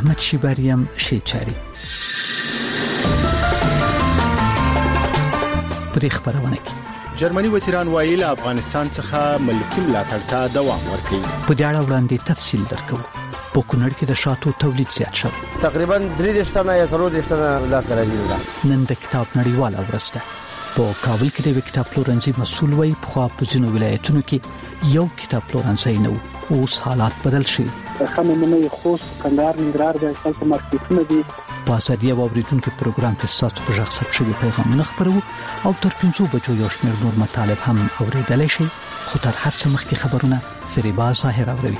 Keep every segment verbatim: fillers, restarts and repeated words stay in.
احمد شیباریم شیچاری. پرې خبرونه کوي. جرمني وزیران وایي افغانستان څخه ملکی ملاتړ ته دوام ورکړي. په دې اړه وړاندې تفصیل درکو. په کونړ کې د شاتو تولید زیات شو. تقریبا درې ټنه یا څلور ټنه لاس راځي. نن د کتاب نړیواله ورځ ده. په کابل کې د کتاب پلورنځي مسؤل وایي په په ځینو ولایتونو کې یو کتاب پلورنځي نه و. اوس حالات بدل شي. خمنه خوست کندهار ننګرهار د خپل مارکیټونو دي. په اسادیه واوریدونکو پروګرام کې ستاسو په ژغ ثبت شوی پیغامونه خبرو او تر پنځو بجو یو شمېر نور مطالب هم اوریدلای شي. خو تر هر څه مخکې خبرونه فریبا ظاهر اوروي.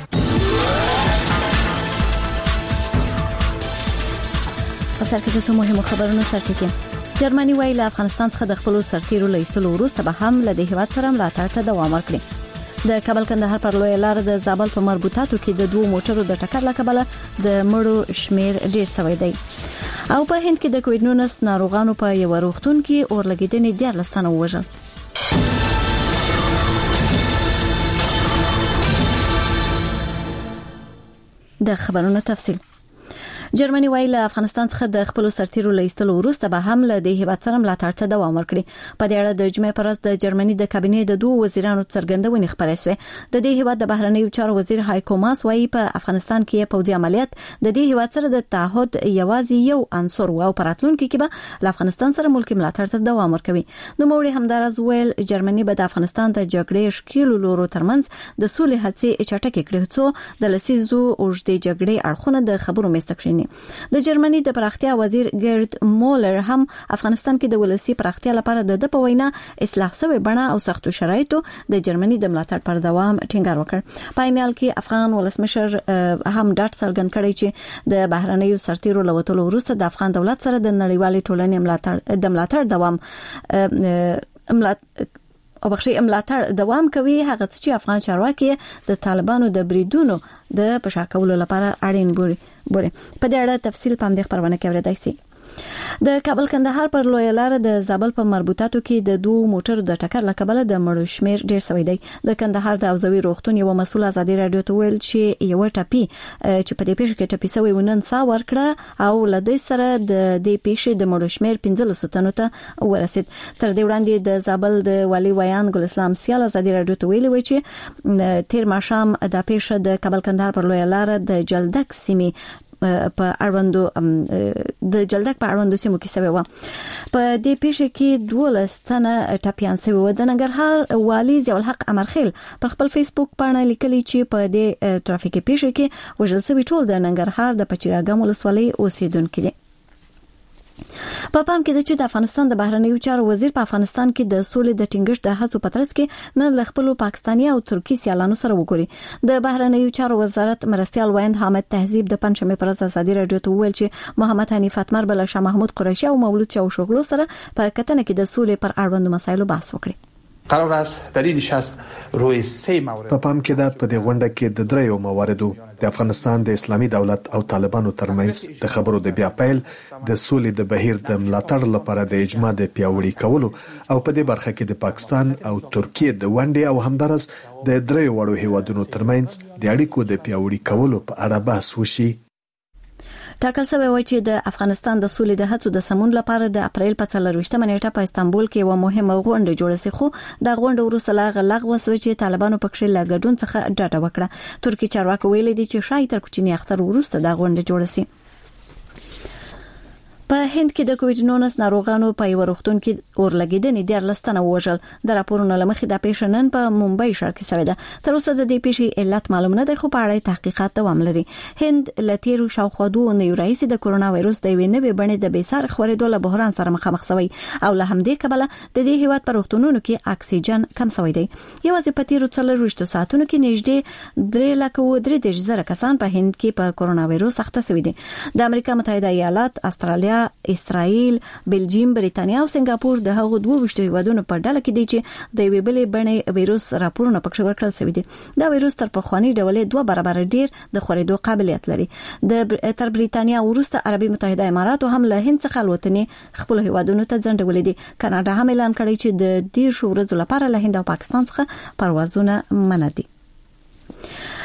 په سر کې د مهمو خبرونو سرچینه. جرمني وایي له افغانستان څخه د خپل سرتیرو لایستلو وروسته به هم له دې هیواد سره ملاتړ ته دوام ورکړي. د کابل کندهار پر لوی لار د زابل په مربوطاتو کې د دوه موټرو د ټکر له کبله د مړو شمیر ډیر شوی دی. او په هند کې د کووډ نولس ناروغانو په یو روغتون کې اورلګیدنې ډیر لستانه وژل. د خبرونو تفصیل. جرمني وایي له افغانستان څخه د خپل سرتیرو لایستلو وروسته به هم له دې هیواد سره ملاتړ ته دوام ورکړي. په دې اړه د جمعې پر ورځ د جرمني د کابینې د دوه وزیرانو څرګندونې خبرې شوې. د دې هیواد د بهرنیو چارو وزیر هایکو ماس وایي په افغانستان کې پوځي عملیات د دې هیواد سره د تعهد یوازې یو عنصر او پراتلونکو کې به له افغانستان سره ملکی ملاتړ ته دوام ورکوي. نو موري همدارز ویل جرمني به د افغانستان د جګړې شکیلو لورو ترمنځ د سولې هڅې چټکې کړي څو د لسیزو اوږدې جګړې اړخونه د خبرو مستقشینی. د جرمني د پراختیا وزیر ګرد مولر هم افغانستان کې د ولسی پراختیا لپاره د د پوینا اصلاح سوی بڼه او سختو شرایطو د جرمني د ملاتړ پر دوام ټینګار وکړ. په عین حال کې افغان ولسمشر هم ډاټ څرګند کړی چې د بهرنیو سرتیرو لوتلو وروسته د افغان دولت سره د نړیوالې ټولنې ملاتړ د ملاتړ دوام ملاتړ او بخشي ملاتړ دوام کوي. هغه چې افغان چارواکي د طالبانو د بریدونو د پشا کولو لپاره اړین بوري بوري په دې اړه تفصیل پام دې خبرونه کې ورېدای شي. د کابل کندهار پر لوی لار د زابل په مربوطاتو کې د دوه موټرو د ټکر له کبله د مړو شمیر ډیر شوی دی. د کندهار د اوزوي روغتون یو مسؤل ازادي رادیو ته ویل چې یو ټپي چې په دې پیښه کې ټپي شوی ونن سا ورکړه او لدې سره د دې پیښې د مړو شمیر پنځلس تنو ته ورسید. تر دې وړاندې د زابل د والي ویان ګل اسلام سیال ازادي رادیو ته ویلي و چې تیر ماښام د پیښه د کابل کندهار پر لوی لار د جلدک سیمې په اړوندو د جلدک په اړوندو سیمو کې سوي و. په دې پیښه کې دولس تنه ټپيان سوي و. د ننګرهار والي ضیاء الحق امرخیل پر خپل فیسبوک باندې لیکلي چې په دې ټرافیکي پیښه کې وژل شوی ټول د ننګرهار د پچیراګام ولسوالۍ اوسیدونکو دي. په پام کې د چې د افغانستان د بهرنیو چارو وزیر په افغانستان کې د سولې د ټینګښت د هڅو په ترڅ کې نه ل خپل پاکستاني او ترکی سیالانو سره وګوري. د بهرنیو چارو وزارت مرستيال ویند حامد تهذیب د پنځمه پر ورځ ازادي رادیو ته ویل چې محمد حنیف اتمر بل شاه محمود قریشي او مولود چاوشوغلو سره په کتنه کې د سولې پر اړوند مسایلو بحث وکړي. قرار است در این نشست روی سه مورد په پام کې د په دې غونډه کې د دریو مواردو د افغانستان د اسلامي دولت او طالبانو ترمنځ د خبرو د بیا پیل د سولې د بهیر د ملاتړ لپاره د اجماع د پیاوړي کولو او په دې برخه کې د پاکستان او ترکیه د ونډې او همدارس د دریو وړو هیوادونو ترمنځ د اړیکو د پیاوړي کولو په اړه بحث وشي. ټاکل شوی و چې د افغانستان د سولې د هڅو د سمون لپاره د اپریل په څلرويشتمه نیټه په استانبول کې یو مهمه غونډه جوړه شي. خو د غونډې وروسته لا لغوه شو چې طالبانو پکې لا ګډون څخه ډاډه وکړه. ترکی چارواکي ویلي دي چې شاید تر کوچنی اختر وروسته د غونډه جوړه شي. په هند کې د کووډ نولس ناروغانو په یو روغتون کې اورلګیدنې ډیر لستانه وژل. د راپورونو لمخې د پیښه نن په ممبئی ښار کې شوې ده. تر اوسه د دې پیښې علت معلوم نه دی خو په اړه تحقیقات دوام لري. هند لتیرو شاوخوا دوه نیو رئیس د کرونا وایروس د وینې نوې بڼې د بیسار خورېدو له بحران سره مخامخ شوی او له همدې کبله د دې هیواد پر روغتونونو کې اکسیجن کم شوی دی. یوازې په تیرو څلورويشتو ساعتونو کې نږدې درې لک او درې دېرش زره کسان په هند کې په کرونا وایروس اخته شوي دي. د امریکا متحده ایالات، استرالیا، اسرائیل، بلجیم، بریتانیا او سنگاپور د هغو دوه وشتو هیوادونو په ډله کې دي چې د یوې بلې بڼې وایروس راپورونه پکښ ورکړل شوی دي. دا وایروس تر پخواني ډول دوه برابر ډیر د خورېدو قابلیت لري. د تر بریتانیا وروسته عربي متحده امارات هم له هند څخه الوتنې خپل هیوادونو ته ځنډولې دي. کاناډا هم اعلان کړی چې د ډیر شو ورځو لپاره له هند او پاکستان څخه پروازونه منع دي.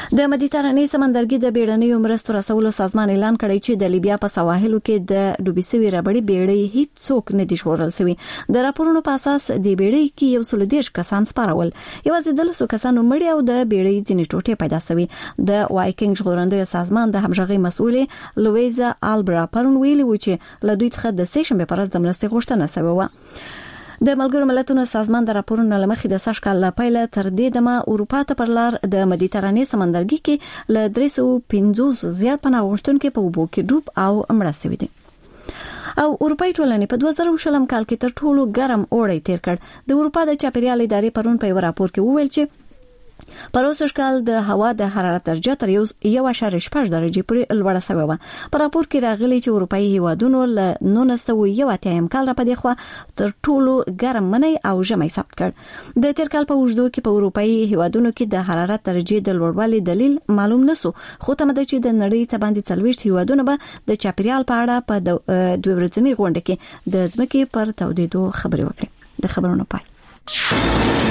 د مدیترانې سمندرګي د بیړنیو مرستو رسولو سازمان اعلان کړی چې د لیبیا په سواحلو کې د ډوبې سوي ربړې بیړۍ هیڅ څوک نه دي ژغورل شوی. د راپورونو په اساس د بیړۍ کې یو سل دیرش کسان سپارول، یوازې د لسو کسانو مړي او د بیړۍ ځینې ټوټې پیدا شوي. د وایکینګ ژغورندوی سازمان د همغږي مسؤلې لویزا آلبرا پرون ویلي و چې له دوی څخه د سه شنبه پر ورځ د مرستې غوښتنه شوې و. د ملګرو ملتونو سازمان د راپورونو لمخې د سږ کال پیله تر دې دمه اروپا ته پر لار د مدیترانې سمندرګي کې له درې سوه پنځوس زیات پناه غوښتونکو په اوبو کې ډوب او مړه شوي دي. او اروپای ټولنې په دوه زره شلم کال کې تر ټولو ګرم اوړی تیر کړ. د اروپا د چاپیریال ادارې پرون په یو راپور کې وویل چې په اوسه کال د هوا د حرارت درجه تر یو اشاریه شپږ درجې پورې لوړه شوې و. په راپور کې راغلي چې اروپאי هیوادونو له نولس سوه یو اتیا کال را پدې خو تر ټولو ګرم منی او ژمی ثبت کړ. د تیر کال په وژدو کې په اروپאי هیوادونو کې د حرارت درجه د لوړوالي دلیل معلوم نسو، خو تمه ده چې د نړۍ څخه باندې څلويشت هیوادونو به د چاپیریال په اړه په دوه ورځنی غونډه کې د ځمکې پر تودېدو خبرې وکړي. د خبرونو پای.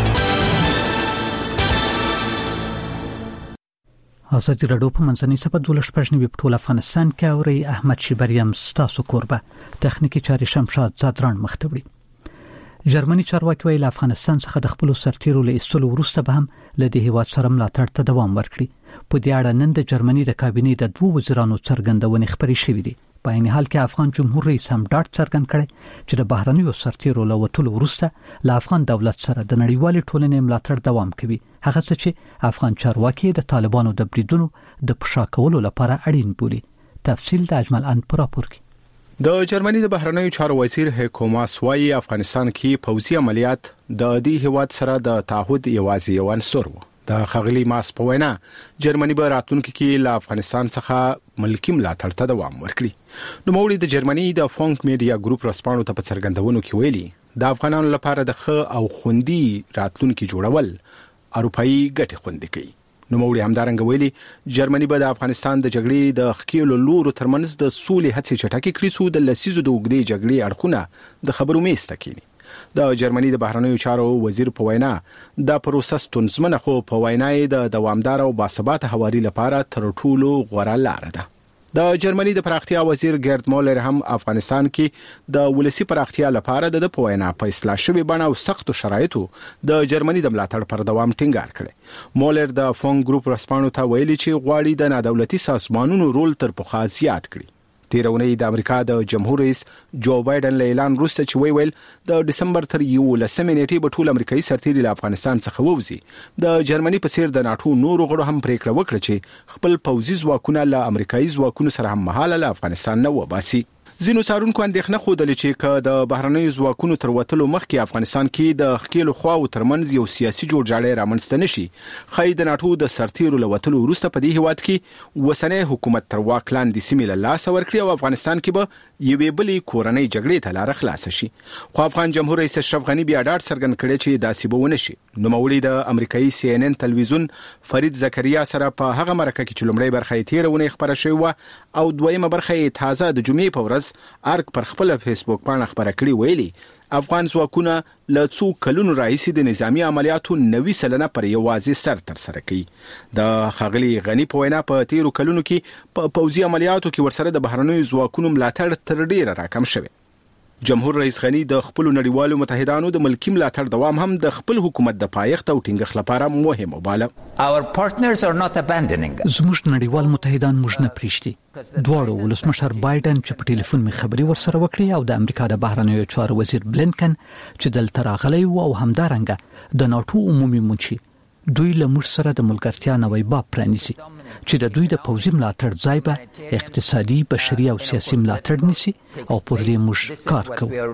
ازادي راډیو په منځنۍ سپه دولس پښنی په ټول افغانستان کې اوري. احمد شیبریم ستاسو کوربه، تخنیکی چاري شمشاد زادران مختبري. جرمني چارواکي ویل افغانستان څخه د خپل سرتیرو له ایستلو وروسته به هم له دې هیواد سره ملاتړ ته دوام ورکړي. په دې اړه نن د جرمني د کابینې د دوه وزیرانو څرګندونې خبرې شوې دي. په عین حال کې افغان جمهور رئیس هم ډاډ څرګند کړي چې د بهرنیو سرتیرو له وټولو وروسته له افغان دولت سره د نړیوال ټولنې ملاتړ دوام کوي، هغه څه چې افغان چارواکي د طالبانو د بریدونو د پښا کولو لپاره اړین بولي. تفصیل د اجمل ان پر راپور کې. د جرمني د بهرنیو چارو وزیر هیکو ماس وايي افغانستان کې پوځي عملیات د دې هیواد سره د تعهد یوازې یو عنصر و. د خغلی ماس په وینا جرمني به راتلونکي کې له افغانستان څخه ملکی ملاتړ ته دوام ورکړي. نو مولوی د جرمني د فونک میډیا ګروپ رسپانو ته په څرګندونو کې ویلي د افغانانو لپاره د ښه او خوندي راتلونکي جوړول اروپאי ګټه خوندي کوي. نو مولوی همدارنګ ویلي جرمني به د افغانستان د جګړې د خکیلو لورو ترمنځ د سولې هڅې چټکې کړي سو د لسیزو د وګړي جګړې اړخونه د خبرو میز تکینی. د جرمني د بهرنیو چارو وزیر په وینا د پروسس تونزمنه خو په وینای د دوامدار او باثبات حواري لپاره تر ټولو غوړه لار ده. د جرمني د پراختیا وزیر ګرد مولر هم افغانستان کې د ولسی پراختیا لپاره د په وینا په اصلاح شوی بڼه او سختو شرایطو د جرمني د ملاتړ پر دوام ټینګار کړي. مولر د فون ګروپ رسپانو ته ویلي چې غواړي د نادولتي سازمانونو رول تر پخوا زیات کړي. تیرونی د امریکا د جمهور رئیس جو بایدن له اعلان وروسته چې وی ویل د دسمبر تر یولسمې نیټې په ټول امریکایي سرتیري له افغانستان څخه ووځي. د جرمني په څیر د ناتو نورو غړو هم پریکړه وکړه چې خپل پوځي ځواکونه له امریکایي ځواکونو سره هم مهاله له افغانستان نه وباسي. ځینو څارونکو اندېښنه خوده چې ک د بهرنیو ځواکونو تر وټلو مخکې افغانستان کې د خکیلو خواو ترمنځ یو سیاسي جوړجاړی رامنځته نشي. خای د ناتو د سرتیرو له وټلو وروسته په دې هیواد کې وسنۍ حکومت تر واک لاندې سیمې له لاس ورکړي او افغانستان کې به یوې بلې کورنۍ جګړې ته لار خلاص شي. خو افغان جمهور رئیس اشرف غنی بیا ډاډ څرګند کړی چې داسې به ونه شي. نو مولوی د امریکایي سی ان ان تلویزیون فرید زکریا سره په هغه مرکه کې چې لومړی برخه یې تیرونه خبره شوې و او دویمه برخه یې تازه د جمعې په ورځ ارګ پر خپل فیسبوک باندې خبره کړې ویلي افغان ځواکونه له څو کلونو راهیسې د نظامی عملیاتو نوي سلنه پر یوازې سر تر سره کوي. د خغلی غنی په وینا په تیرو کلونو کې په پوځي عملیاتو کې ورسره د بهرنیو ځواکونو ملاتړ تر ډیره راکم شوی. جمهور رئیس غنی د خپل نړیوالو متحدانو د ملکی ملاتړ دوام هم د خپل حکومت د پایښت او ټینګښت لپاره مهم وباله. Our partners are not abandoning us. زموږ نړیوال متحدان موږ نه پریږدي. دواړو ولسمشر بایدن چې په ټلیفون می خبري ورسره وکړي او د امریکا د بهرنیو چارو وزیر بلینکن چې دلته راغلی او همدارنګه د ناتو عمومي منشي دوی له موږ سره د ملګرتیا نوې باب پرانیسي چې د دوی د پوځي ملاتړ ځای به اقتصادي، بشري او سیاسي ملاتړ نيسي او پر دې موږ کار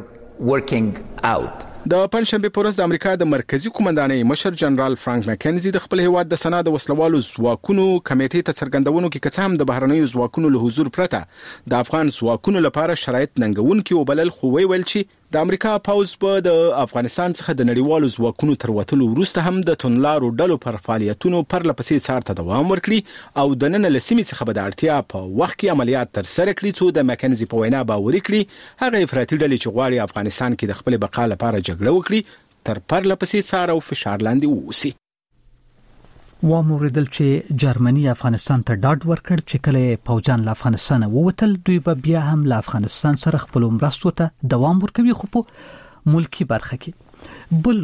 کوو. د پنځشنبه په ورځ د امریکا د مرکزی قومندانۍ مشر جنرال فرانک مکنزي د خپل هیواد د سنا د وسلوالو ځواکونو کمیټې ته څرګندونو کې کڅام د بهرنیو ځواکونو له حضور پرته د افغان ځواکونو لپاره شرایط ننګونکي وبلل، خو وی ویل چې د امریکا پوځ په د افغانستان څخه د نړیوالو ځواکونو تر وټلو وروسته هم د تونلارو ډلو پر فعالیتونو پر لپسې څار ته دوام ورکړي او د نن لسمې څخه به د اړتیا په وخت کې عملیات تر سره کړي څو د مکنزي په وینا باوري کړي هغه افراطي ډلې چې غواړي افغانستان کې د خپل بقا لپاره جګړه وکړي تر پر لپسې څار او فشار لاندې ووسي. واموریدل چې جرمني افغانستان ته ډاډ ورکړ چې کله پوځان له افغانستان ووتل دوی به بیا هم له افغانستان سره خپل مرستو ته دوام ورکوي خو په ملکی برخه کې. بل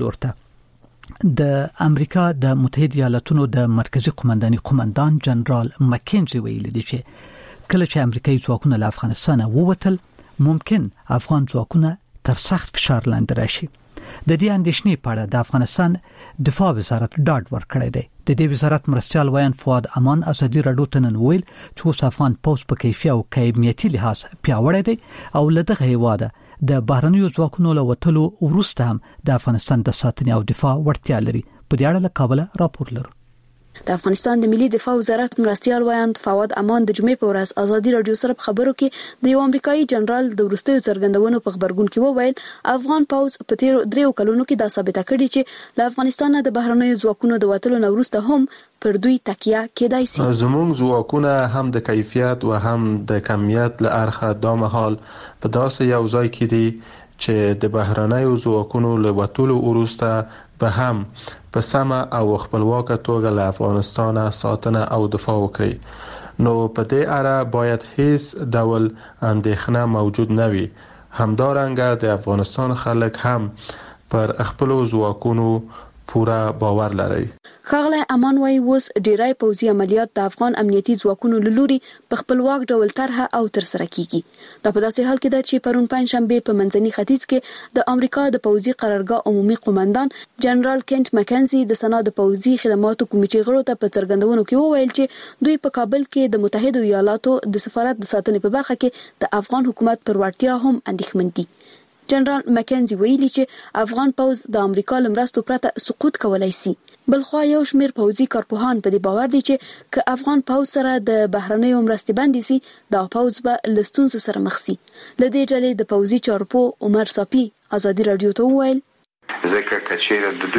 لورته د امریکا د متحده ایالاتونو د مرکزی قومنداني قومندان جنرال مکینزي ویلي دی چې کله چې امریکایي ځواکونه له افغانستان ووتل ممکن افغان ځواکونه تر سخت فشار لاندې راشي. د دې اندېښنې په اړه د افغانستان دفاع وزارت ډاډ ورکړی دی. د دې وزارت مرستيال ویان فؤاد امان ازادي راډیو ته نن ویل چې اوس افغان پوز په کیفیت او کیمیتي لحاظ پیاوړی دی او له دغه هیواده د بهرنیو ځواکونو له وټلو وروسته هم د افغانستان د ساتنې او دفاع وړتیا لري. په دې اړه له کابل راپور لرو. د افغانستان د ملي دفاع وزارت مرستيال ویان فواد امان د جمعې په ورځ ازادي رادیو سره خبرو کې د یو امریکایي جنرال د ورستیو څرګندونو په خبرګون کې وویل افغان پوز په تیر دریو کلونو کې دا ثابته کړې چې له افغانستان د بهرنیو ځواکونو د وټلو نه وروسته هم پر دوی تکیه کېدای شي. زموږ ځواکونه هم د کیفیت او هم د کمیت له اړخه د مهال په داسې یو ځای کې دي چې د بهرنیو ځواکونو له وټلو وروسته به هم په سمه او خپلواکه توګه له افغانستان ساتنه او دفاع وکړي. نو په دې اړه باید هیڅ ډول اندېښنه موجود نه وي. همدارنګه د افغانستان خلک هم پر خپل ځواکونو پورا باور لري. خغله امان وای وس ډیرای پوځي عملیات د افغان امنیتي ځواکونو لوري په خپلواک ډول طرحه او تر سره کیږي. دا په داسې حال کې ده چې پرون پنځشنبه په منځني ختیځ کې د امریکا د پوځي قرارګاه عمومي قومندان جنرال کینټ مکینزي د سنا د پوځي خدماتو کمیټې غړو ته په څرګندونو کې وویل چې دوی په کابل کې د متحده ایالاتو د سفارت د ساتنې په برخه کې د افغان حکومت پر وړتیا هم اندېښمن دي. جنرال مکینزي ویلي چې افغان پوز د امریکا لمرستو پرته سقوط کولای شي. بلخوا یو شمیر پوځي کارپوهان په دې باور دي چې که افغان پوز سره د بهرنیو مرستې بندي سي دا پوز به لستون سره مخ سي. لدې ډلې د پوځي چارپو عمر صافي ازادي رادیو ته وویل ځکه کچېره د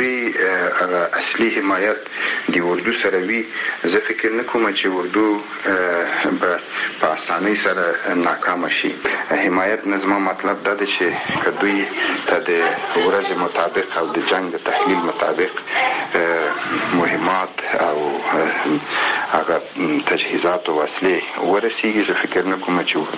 دوی اصلي حمایت د اردو سره وی زه فکر نه کوم چې اردو په اسانۍ سره ناکام شي. حمایت نظم مطلب دا دی چې که دوی ته د ورځې مطابق او د جنگ د تحلیل مطابق مهمات او هغه تجهیزات او وسلې ورسیږي زه فکر نه کوم چې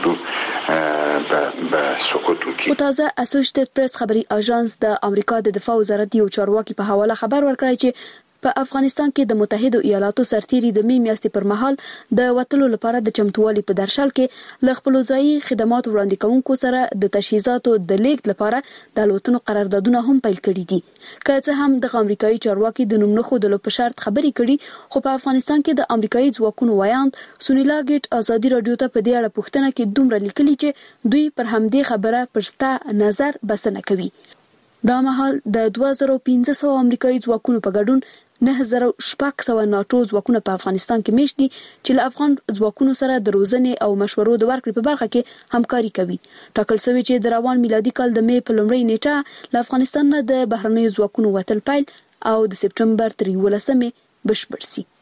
اردو به سقوط وکړي. او تازه اسوسییټډ پریس خبري اژانس د امریکا د دفاع وزارت یو چارواکي په حواله خبر ورکړی چې په افغانستان کې د متحده ایالاتو سرتیري د می میاشتې پر مهال د وټلو لپاره د چمتووالي په درشل کې ل خپل ځای خدمات وړاندې کوونکو سره د تجهیزاتو د لیږد لپاره د الوتنو قراردادونه هم پیل کړي دي. که څه هم د امریکایي چارواکي د نوم نه خودلو په شرط خبري کړي خو په افغانستان کې د امریکایي ځواکونو ویاند سونیلا ګیټ ازادي رادیو ته په دې اړه پوښتنه کې دومره لیکلي چې دوی پر همدې خبره پرستا نظر بسنه کوي. دا مهال د دوه زره پنځه سوه امریکایي ځواکونو په ګډون نه زره شپږ سوه ناتو ځواکونه په افغانستان کې میشت دي چې له افغان ځواکونو سره د روزنې او مشورو د ورکړې په برخه کې همکاري کوي. ټاکل شوی چې د روان میلادي کال د مې په لومړۍ نیټه له افغانستان نه د بهرنیو ځواکونو وتل پیل او د سپټمبر تر یولسمې بشپړ شي.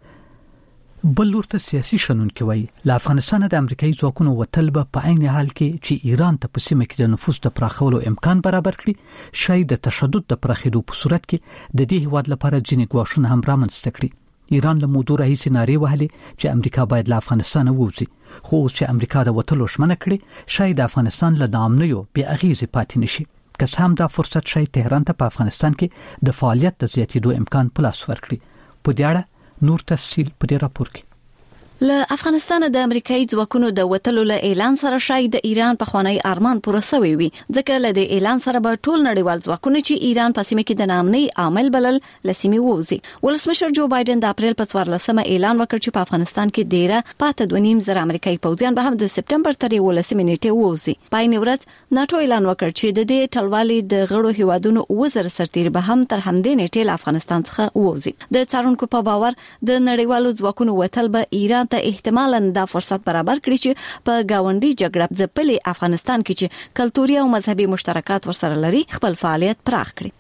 بل ورته سیاسي شنونکي وایي له افغانستان د امریکایي ځواکونو وتل به په عین حال کې چې ایران ته په سیمه کې د نفوذ د پراخولو امکان برابر کړي شاید د تشدد د پراخېدو په صورت کې د دې هیواد لپاره ځینې ګواښونه هم رامنځته کړي. ایران له موضوع راهیسې نارې وهلې چې امریکا باید له افغانستان ووځي خو اوس چې امریکا د وتلو ژمنه کړې شاید افغانستان له ناامنیو بې اغېزې پاتې نشي. که څه هم دا فرصت شاید تهران ته په افغانستان کې د فعالیت د زیاتېدو امکان په لاس ورکړي. په دې اړه نور تفصیل په دې راپور کې. له افغانستان د امریکایي ځواکونو د وټلو له اعلان سره شاید د ایران په خوانی ارمان پوره شوی وي ځکه له د اعلان سره به ټول نړیوال ځواکونه چې ایران په سیمه کې د نامنۍ عامل بلل لسیمه ووزي. ولسمشر جو بایدن د اپریل په څوارلسمه اعلان وکړ چې په افغانستان کې ډیره پاته دوه نیم زره امریکایي پوځیان به هم د سپټمبر تر یولسمې نیټه ووزي. پای نیورت ناتو اعلان وکړ چې د دې ټلوالي د غړو هیوادونو وزر سرتیر به هم تر همدې نیټه له افغانستان څخه ووزي. د څارونکو په باور د نړیوالو ځواکونو وتل به ایران ته احتمالاً دا فرصت برابر کړي چې په گاونډي جګړه ځپلې افغانستان کې چې کلتوري او مذهبي مشترکات ورسره لري خپل فعالیت پراخ کړي.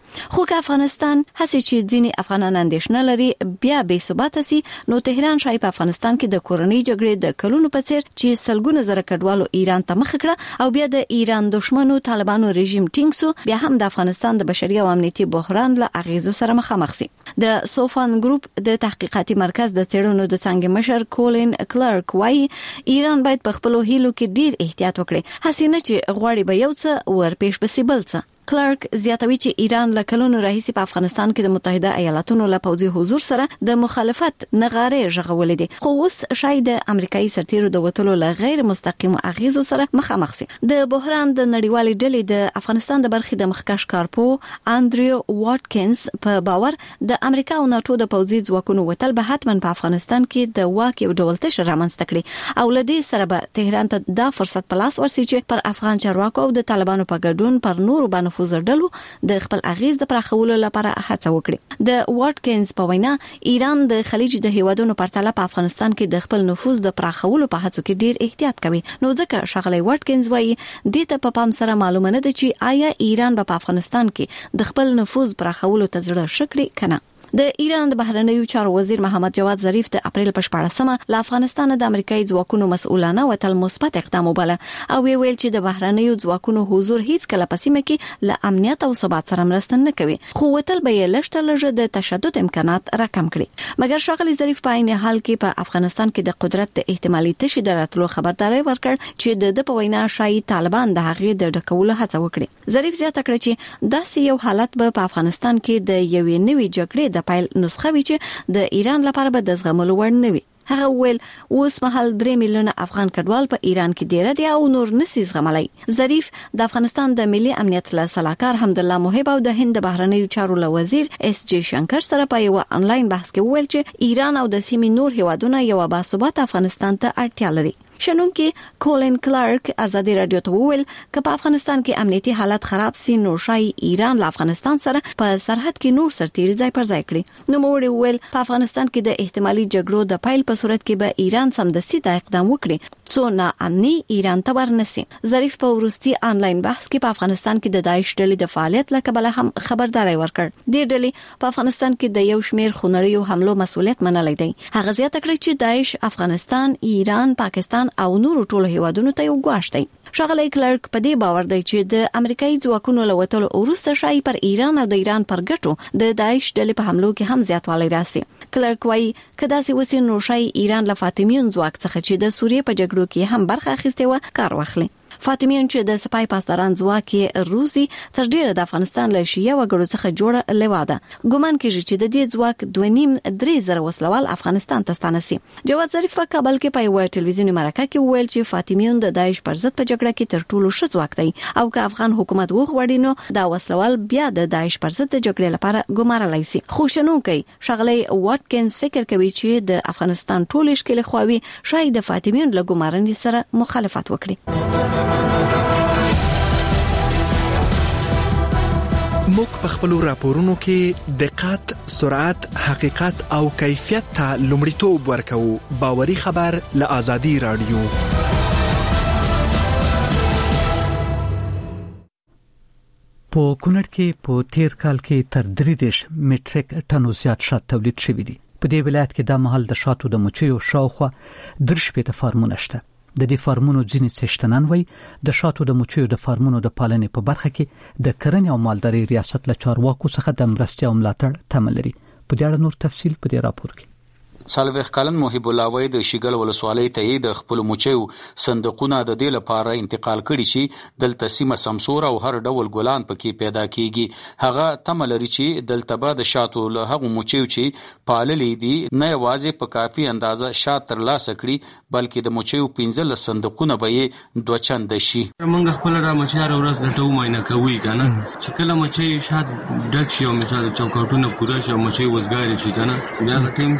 خو که افغانستان هڅه چې ځینې افغانان اندېښنه لري بیا بې ثبات سي نو تهران شای په افغانستان کې د کورنۍ جګړې د کلونو په څیر چې سلګونه زره کډوالو ایران ته مخ کړه او بیا د ایران دښمنو طالبانو رژیم ټینګ سو بیا هم د افغانستان د بشري او امنیتي بحران له اغیزو سره مخامخ سي. د سوفان ګروپ د تحقیقاتي مرکز د څېړنو د څنګه مشر کولین کلارک وايي ایران باید په خپل هیلو کې ډیر احتیاط وکړي حسینه چې غواړي به یو څه ورپېښ بسی بل څه. کلارک زیاتوي چې ایران له کلونو راهیسې په افغانستان کې د متحده ایالاتونو له پوځي حضور سره د مخالفت نغارې ژغولې دي خو اوس شاید د امریکایي سرتیرو د وټلو له غیر مستقیم اغیزو سره مخامخ سي. د بحران د نړیوالې ډلې د افغانستان د برخې د مخکښ کارپو اندریو واټکینز په باور د امریکا او ناتو د پوځي ځواکونو وټل به حتمن په افغانستان کې د واک یو ډول تشه رامنځته کړي او لدی سره به تهران ته دا فرصت په لاس ورسي چې پر افغان چارواکو او د طالبانو په ګډون پر نورو باندې فوزردلو د خپل اغیز د پراخولو لپاره هڅه وکړي. د واټکینز په وینا ایران د خلیج د هیوادونو پرتله په افغانستان کې د خپل نفوذ د پراخولو په هڅو کې ډیر احتیاط کوي. نو ځکه شغله واټکینز وایي د ته په پام سره معلومه نه ده چې آیا ایران به په افغانستان کې د خپل نفوذ پراخولو ته زړه شکړي کنه. د ایران د بهرنیو چارو وزیر محمد جواد ظریف د اپریل په شپاړسمه له افغانستان د امریکایي ځواکونو مسؤلانه وتل مثبت اقدام وباله او ویل چې د بهرنیو ځواکونو حضور هیڅ کله په سیمه کې له امنیت او ثبات سره مرسته نه کوي خو وتل به یې لږ تر لږه د تشدد امکانات راکم کړي. مګر شاغلی ظریف په عین حال کې په افغانستان کې د قدرت د احتمالي تشي دراتلو خبرداري ورکړ چې د د په وینا شای طالبان د هغې د ډکولو هڅه وکړي. ظریف زیاته کړ چې داسې یو حالت به په افغانستان کې د یوې نوې جګړې د پایل نسخه وي چې د ایران لپاره به د زغملو وړ نه وي. هغه ویل اوس مهال درې میلیونه افغان کډوال په ایران کې ډیر دي او نور نسي زغملای. ظریف د افغانستان د ملي امنیت له سلاکار حمدالله محب او د هند بهرنیو چارو له وزیر اس جی شنکر سره په یو انلاین بحث کې ویل چې ایران او د سیمې نور هیوادونه یو باثبات افغانستان ته اړتیا لري. شنونکي کولین کلارک ازادي رادیو ته ویل چې په افغانستان کې امنیتي حالت خراب سي نو شای ایران له افغانستان سره په سرحد کې نور سرتیري ځای پر ځای کړي. نو موږ ویل په افغانستان کې د احتمالي جګړو د پایل په صورت کې به ایران سمدستي د اقدام وکړي څو نه امني ایران ته ورنسي. ظریف په ورستي انلاین بحث کې په افغانستان کې د داعش ډلې د فعالیت لکه هم خبرداري ورکړ. د ډلې په افغانستان کې د یو شمیر خونړیو حملو مسؤلیت منلای دی. هغه زیاته کړی چې داعش افغانستان، ایران، پاکستان او نورو ټولو هیوادونو ته یو ګواښ دی. شغله کلارک په دې باور دی چې د امریکایي ځواکونو له وټلو وروسته شای پر ایران او د ایران پر ګټو د داعش ډلې په حملو کې هم زیاتوالی راسي. کلارک وايي کدا سي وسې نو شای ایران له فاطمیون ځواک څخه چې د سوریې په جګړو کې هم برخه اخیسته و کار واخلي. فاطمیون چې د سپای پاسداران ځواک روسي تر ډیره د افغانستان له شیعه وګړو څخه جوړه لوا ده. ګومان کیږي چې د دې ځواک دوه نیم درې زره وسلوال افغانستان ته ستانسي. جواد ظریف په کابل کې په یو ټلویزیوني مرکه کې ویل چې فاطمیون د داعش پر ضد په جګړه کې تر ټولو ښه ځواک دی او که افغان حکومت وغواړي نو دا وسلوال بیا د داعش پر ضد د جګړې لپاره ګمارلای شي. خو شنونکي شغله واټکینز فکر کوي چې د افغانستان ټول اشکال خوي شاید د فاطمیون له ګمارنې سره مخالفت وکړي. موږ په خپل راپورونو کې دقت، سرعت، حقیقت او کیفیت ته لومړیتوب ورکوو. باوري خبر له آزادي رادیو. په کونړ کې په تیر کال کې تر درې دېرش میټریک ټنو زیات شات تولید شوی دی. په دې ولایت کې د محل د شاتو د مچیو شاوخوا درش په فارمونه شته. د دې فارمونو ځینې څښتنان وای د شاتو د مچیو د فارمونو د پالنې په برخه کې د کرنې او مالدارۍ ریاست له چارواکو څخه د مرستې او ملاتړ تمه لري. په دې اړه نور تفصیل په دې راپور کې. سالوخ کلن محب الله وای د شیګل ولسوالۍ ته د خپل مچیو صندوقونه د دې لپاره انتقال کړي چې دلته سیمه سمسور او هر ډول ګلان پکې پیدا کیږي. هغه تمه لري چې دلته به د شاتو له هغه مچیو چې پاللې دي نه یوازې په کافي اندازه شات ترلاسه کړي بلکې د مچیو پنځل صندوقونه به یې دوه چند شي. موږ خپل را مچیار ورځ لټو ماینه کوي کنه چې کله مچي شات ډک شي او مثال چوکاټونه پوره شي مچي وزګاری شي کنه بیا ټیم کې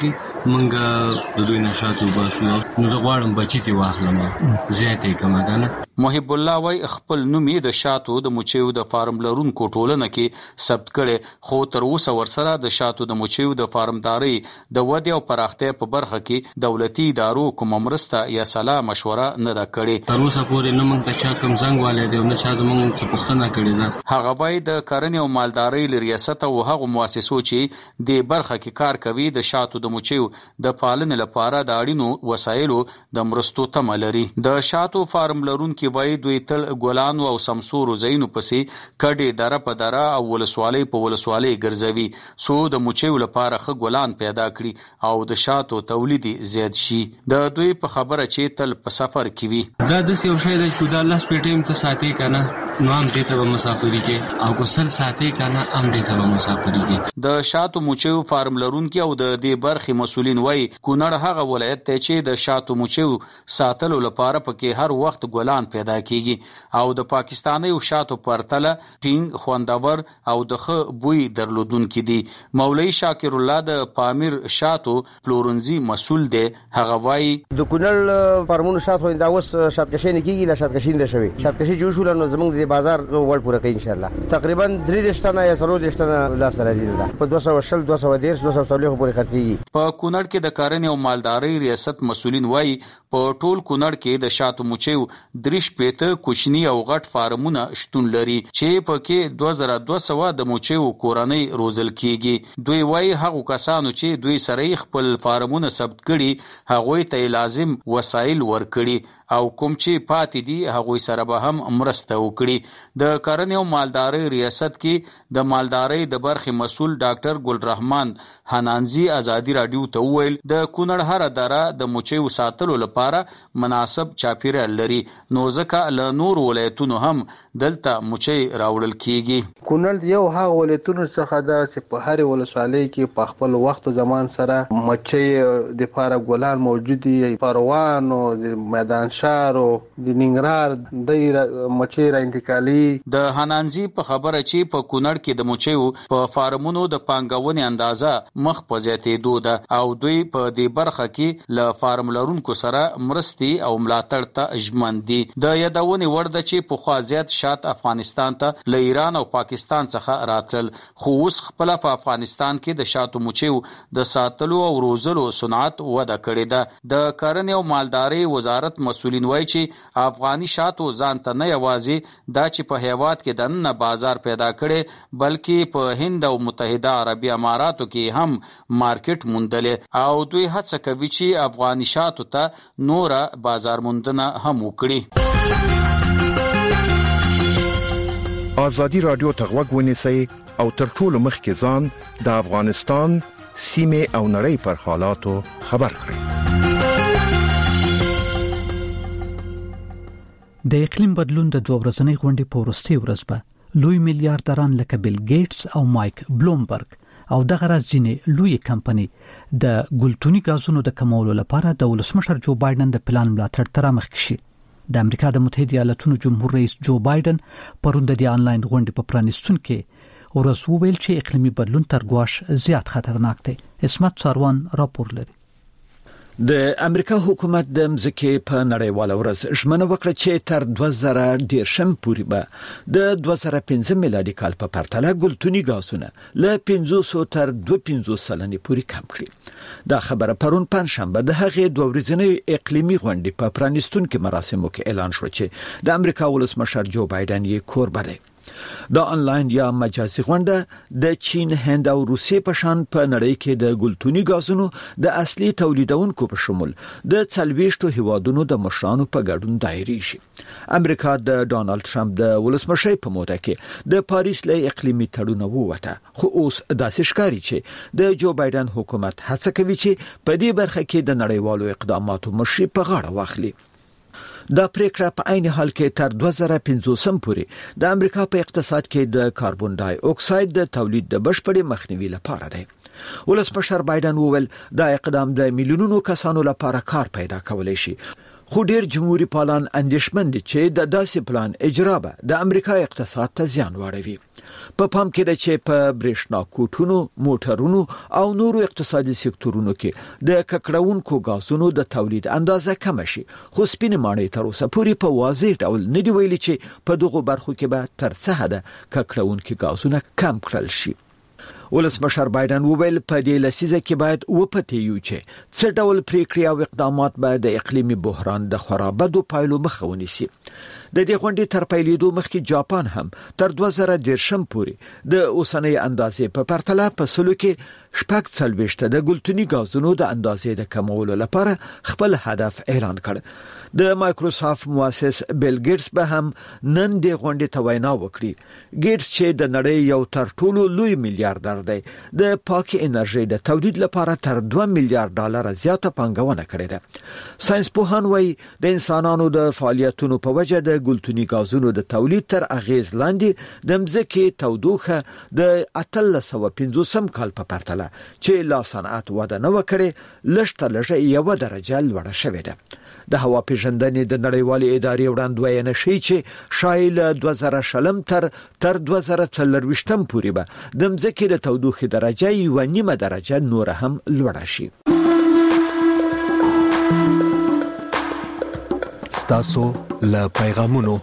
مونږ د دوی نشاتو باسو نو زه غواړم بچی ته واخلم زیاتې کما کنه. محب الله وای خپل نوم د شاتو د مچیو د فارم لرونکو ټولنه کې ثبت کړي خو تر اوسه ورسره د شاتو د مچیو د فارمداري د ودی او پراختیا په برخه کې دولتي ادارو کوم مرسته یا صلاح مشوره نه دا کړي. تر اوسه پورې نه مونږ ته کم زنګ والي دی نه چا زمونږ څه پوښتنه کړې ده. هغه وای د کرنې او مالدارۍ ریاست او هغه مؤسسو چې د برخه کې کار کوي د شاتو د مچیو د پالنې لپاره د اړینو وسایلو د مرستو تمه لري. د شاتو فارم لرونکو وای دوی تل ګلان او سمسورو زینو پسې کډې دره په دره او ولسوالۍ په ولسوالۍ ګرځوي سو د مچیو لپاره خ ګلان پیدا کړي او د شاتو تولید زیات شي. د دوی په خبره چې تل په سفر کې وي دا د یو شی د خدای الله سپېټیم ته ساتي کنه نو هم دې ته مسافری کې او کو سل ساتي کنه هم دې ته مسافری کې. د شاتو مچیو فارم لرونکو او د دې برخې مسولین وای کونړ هغه ولایت ته چې د شاتو مچیو ساتلو لپاره پکې هر وخت ګلان پیدا کیږي او د پاکستاني او شاتو پرتله ټینګ خوندور او د خ بوی درلودونکو دي. مولوی شاکر الله د پامیر شاتو پلورنځي مسول دی. هغه وای د کونړ فارمونو شات خو دا اوس شاتکشي نه کیږي لا شاتکشي نه شوی شاتکشي جوړ شول نو زموږ د بازار ول پوره کوي ان شاء الله تقریبا درې ټنه یا څلور ټنه لاس راځي دا په دوه سوه شل دوه سوه دېرش دوه سوه څلور پورې خرڅيږي. په کونړ کې د کرنې او مالدارۍ ریاست مسولین وای په ټول کونړ کې د شاتو مچیو دریش پېته کوچنی او غټ فارمونه شتون لري چې پکې دوه زره دوه سوه د مچیو کورنۍ روزل کیږي. دوی وای هغه کسانو چې دوی سره خپل فارمونه ثبت کړي هغه ته لازم وسایل ورکړي او کوم چې پاتې دي هغه سره به هم مرسته وکړي. د کرنې او مالدارۍ ریاست کې د مالدارۍ د برخې مسول ډاکټر ګل رحمان حنانزي ازادي رادیو ته ویل د کونړ هر دره د مچیو ساتلو لپاره مناسب چاپیریال لري نو ځکه له نور ولایتونو هم دلته مچي راوړل کیږي. کونړ یو هغه ولایتونو څخه ده چې په هر ولسوالۍ کې په خپل وخت زمان سره مچي د لپاره ګلان موجود دي. پروان او د میدان شهر او د ننګرهار د مچي را انتقالي. د حنانزي په خبره چې په کونړ کې د مچیو په فارمونو د پانګونې اندازه مخ په زیاتېدو ده او دوی په دې برخه کې له فارم لرونکو سره مرستي او ملاتړ ته ژمن دي. د یادونې وړ ده چې په خوا زیات شات افغانستان ته له ایران او پاکستان څخه راتل خو اوس خپل په افغانستان کې د شاتو مچیو د ساتلو او روزلو صنعت وده کړې ده. د کرنې او مالدارۍ وزارت مسولین وایي چې افغاني شاتو ځان ته نه یوازې دا چې په هیواد کې د نن بازار پیدا کړي بلکې په هند او متحده عربي اماراتو کې هم مارکیټ موندلې او دوی هڅه کوي چې افغاني شاتو ته نور بازار موندنه هم وکړي. ازادي رادیو ته غوږ ونیسئ او تر ټولو مخکې ځان د افغانستان سیمه او نړۍ پر حالاتو خبر کړئ. د اقلیم بدلون د دوه ورځنۍ غونډې په وروستۍ ورځ به لوی میلیارډران لکه بیل ګیټس او مایک بلومبرګ او دغه راز ځینې لوی کمپنۍ د ګلتوني غازونو د کمولو لپاره د ولسمشر جو بایدن د پلان ملاتړ تر مخ کشي. د امریکا د متحده ایالاتونو جمهور رئیس جو بایدن پرون د آنلاین غونډې په پرانیستون کې ورس وویل چې اقلیمي بدلون تر ګواښ زیات خطرناک دی. اسمت ساروان راپور لري. د امریکا حکومت د مځکې په نړیواله ورځ ژمنه وکړه چې تر دوه زره دېرشم پورې به د دوه زره پنځه میلادي کال په پرتله ګلتوني غازونه له پنځوس تر دوه پنځوس سلنې پورې کم کړي. دا خبره پرون پنځشنبه د هغې دوه ورځنۍ اقلیمي غونډې په پرانیستون کې مراسمو کې اعلان شو چې د امریکا ولسمشر جو بایدن یې کوربه دی. دا آنلاین یا مجازي غونډه د چین، هند او روسیې په شان په نړۍ کې د ګلتوني غازونو د اصلي تولیدونکو په شمول د څلويشتو هیوادونو د مشرانو په ګډون دایریږي. امریکا د ډانلډ ټرمپ د ولسمشۍ په موده کې د پاریس له اقلیمي تړون ووته خو اوس داسې ښکاري چې د جو بایدن حکومت هڅه کوي چې په دې برخه کې د نړیوالو اقداماتو مشري په غاړه واخلي. دا پریکړه په عین حال کې تر دوه زره پنځوسم پورې د امریکا په اقتصاد کې د کاربن ډای اکساید د تولید د بشپړې مخنیوي لپاره دی. ولسمشر بایدن وویل دا اقدام د میلیونونو کسانو لپاره کار پیدا کولای شي خو ډیر جمهوریت پالان اندیشمن دي چې د داسې پلان اجرا به د امریکا اقتصاد ته زیان واړوي. په پام کې ده چې په برېښنا کوټونو، موټرونو او نورو اقتصادي سکتورونو کې د ککړونکو غازونو د تولید اندازه کم شي، خو سپین ماڼۍ تر اوسه پورې په واضح ډول نه دی ویلي چې په دغه برخو کې به تر څه حده ککړونکو غازونه کم کړل شي. ولسمشر بایدن وویل په دې لسیزه کې باید وپتیو چې څه ډول پریکړې او اقدامات به د اقلیمي بحران د خرابېدو پایلو مخه ونیسي. د دې غونډې تر پیلېدو مخکې جاپان هم تر دوه زره دېرشم پورې د اوسنۍ اندازې په پرتله په سلو کې شپږ څلوېښت د ګلتوني غازونو د اندازې د کمولو لپاره خپل هدف اعلان کړ. د مایکروسافت مؤسس بیل ګیټس به هم نن د غونډې ته وینا وکړي. ګیټس چې د نړۍ یو تر ټولو لوی میلیارډر دی، د پاکي انرژي د تولید لپاره تر دوه میلیارډ ډالر زیاته پانګونه کړې ده. ساينس پوهان وايي د انسانانو د فعالیتونو په وجه د ګلتوني غازونو د تولید تر اغیز لاندې د مځکې تودوخه د اتلس سوه پنځوسم کال په پرتله چې لا صنعت وده نه وکړي لږ تر لږه یو درجه لوړه شوې ده. د هوا پیژندنې د نړیوالې ادارې وړاندوینه شي چې شایل دوه زره شلم تر تر دوه زره څلرویشتم پورې به د مځکې د تودوخې درجه یو نیمه درجه نور هم لوړه شي. ستاسو له پیغامونو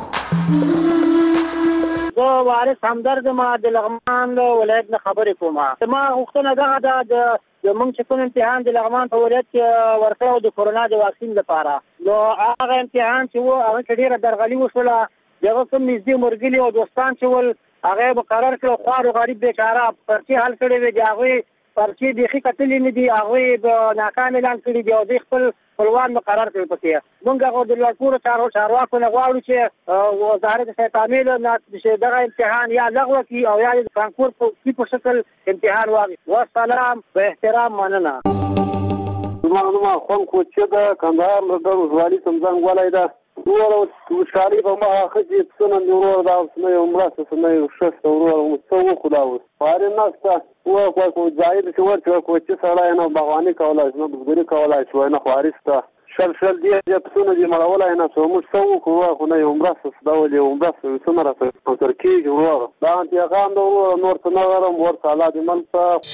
زه وارث همدرد ما د لغمان ولایت نه خبرې کوم. ما غوښتنه دغه ده د موږ چې کوم امتحان د لغمان په ولایت کې ورکړو د کورونا د واکسین لپاره، نو هغه امتحان چې و هغه ډیره درغلي وشوله. دغه کوم نږدې مرګلي او دوستان چې ول هغه مقرر کړو خوار او غریب بیچاره پرچې حل کړي وي، هغه پرچې بيخي کتلې نه دي، هغه به ناکام اعلان کړي دي او د خپل خپلوان مقرر کړي پکې. موږ هغه د لوړپوړو چارو چارواکو نه غواړو چې وزارت صحت تعمیل نه دغه امتحان یا لغوه کړي او یا د کانکور په شکل امتحان واغی. والسلام، به احترام، مننه. زما خو کو چې د کندهار له دغه ځوالي څنګه ولای دا ورو وشالي په ما خځې څنګه نورو دا اوسنه عمره څنګه یو شخص ورو مستوى خداوس فارین ناستا و کو کو ځای د څور کو چې سره نه باغواني کولای نه بزګری کولای شو نه خوارسته شل شل دی چې څنګه دی مړولای نه سو مستوى کو خو نه عمره څه ډول عمره څنګه راځي ترکی ورو دا انتقام نور نور څنګه ور تعالی دې ملته.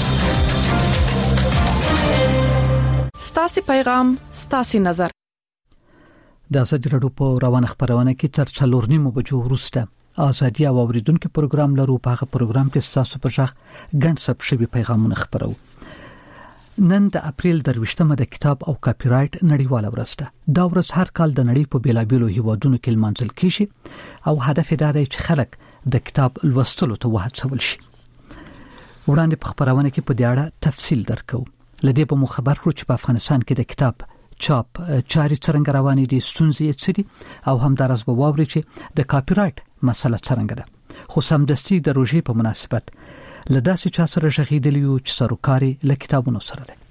ستاسو پیغام، ستاسو نظر. د ازادي راډیو په روانه خبرونه کې تر څلور نیمو بجو وروسته ازادي او اوریدونکو پروګرام لرو. په هغه پروګرام کې تاسو په ځخ ګڼ ثبت شوی پیغامونه خبرو. نن د اپریل درويشتمه د کتاب او کاپی رائټ نړیواله ورځ ده. دا ورځ هر کال د نړۍ په بیلابیلو هیوادونو کې لمانځل کیږي او هدف یې دا دی چې خلک د کتاب لوستلو ته وهڅول شي. وړاندې په خبرونه کې په دې اړه تفصیل درکو. لدې په مخبر کړو چې په افغانستان کې د کتاب چاپ چاري څنګه روانې دي، ستونزې څه دي او همدارس به واوري چې د کاپی رائټ مسله څنګه ده. خو سمدستي د روزي په مناسبت لداسې چا سره ژغېدلی یو چې سروکاري له کتابونو سره ده.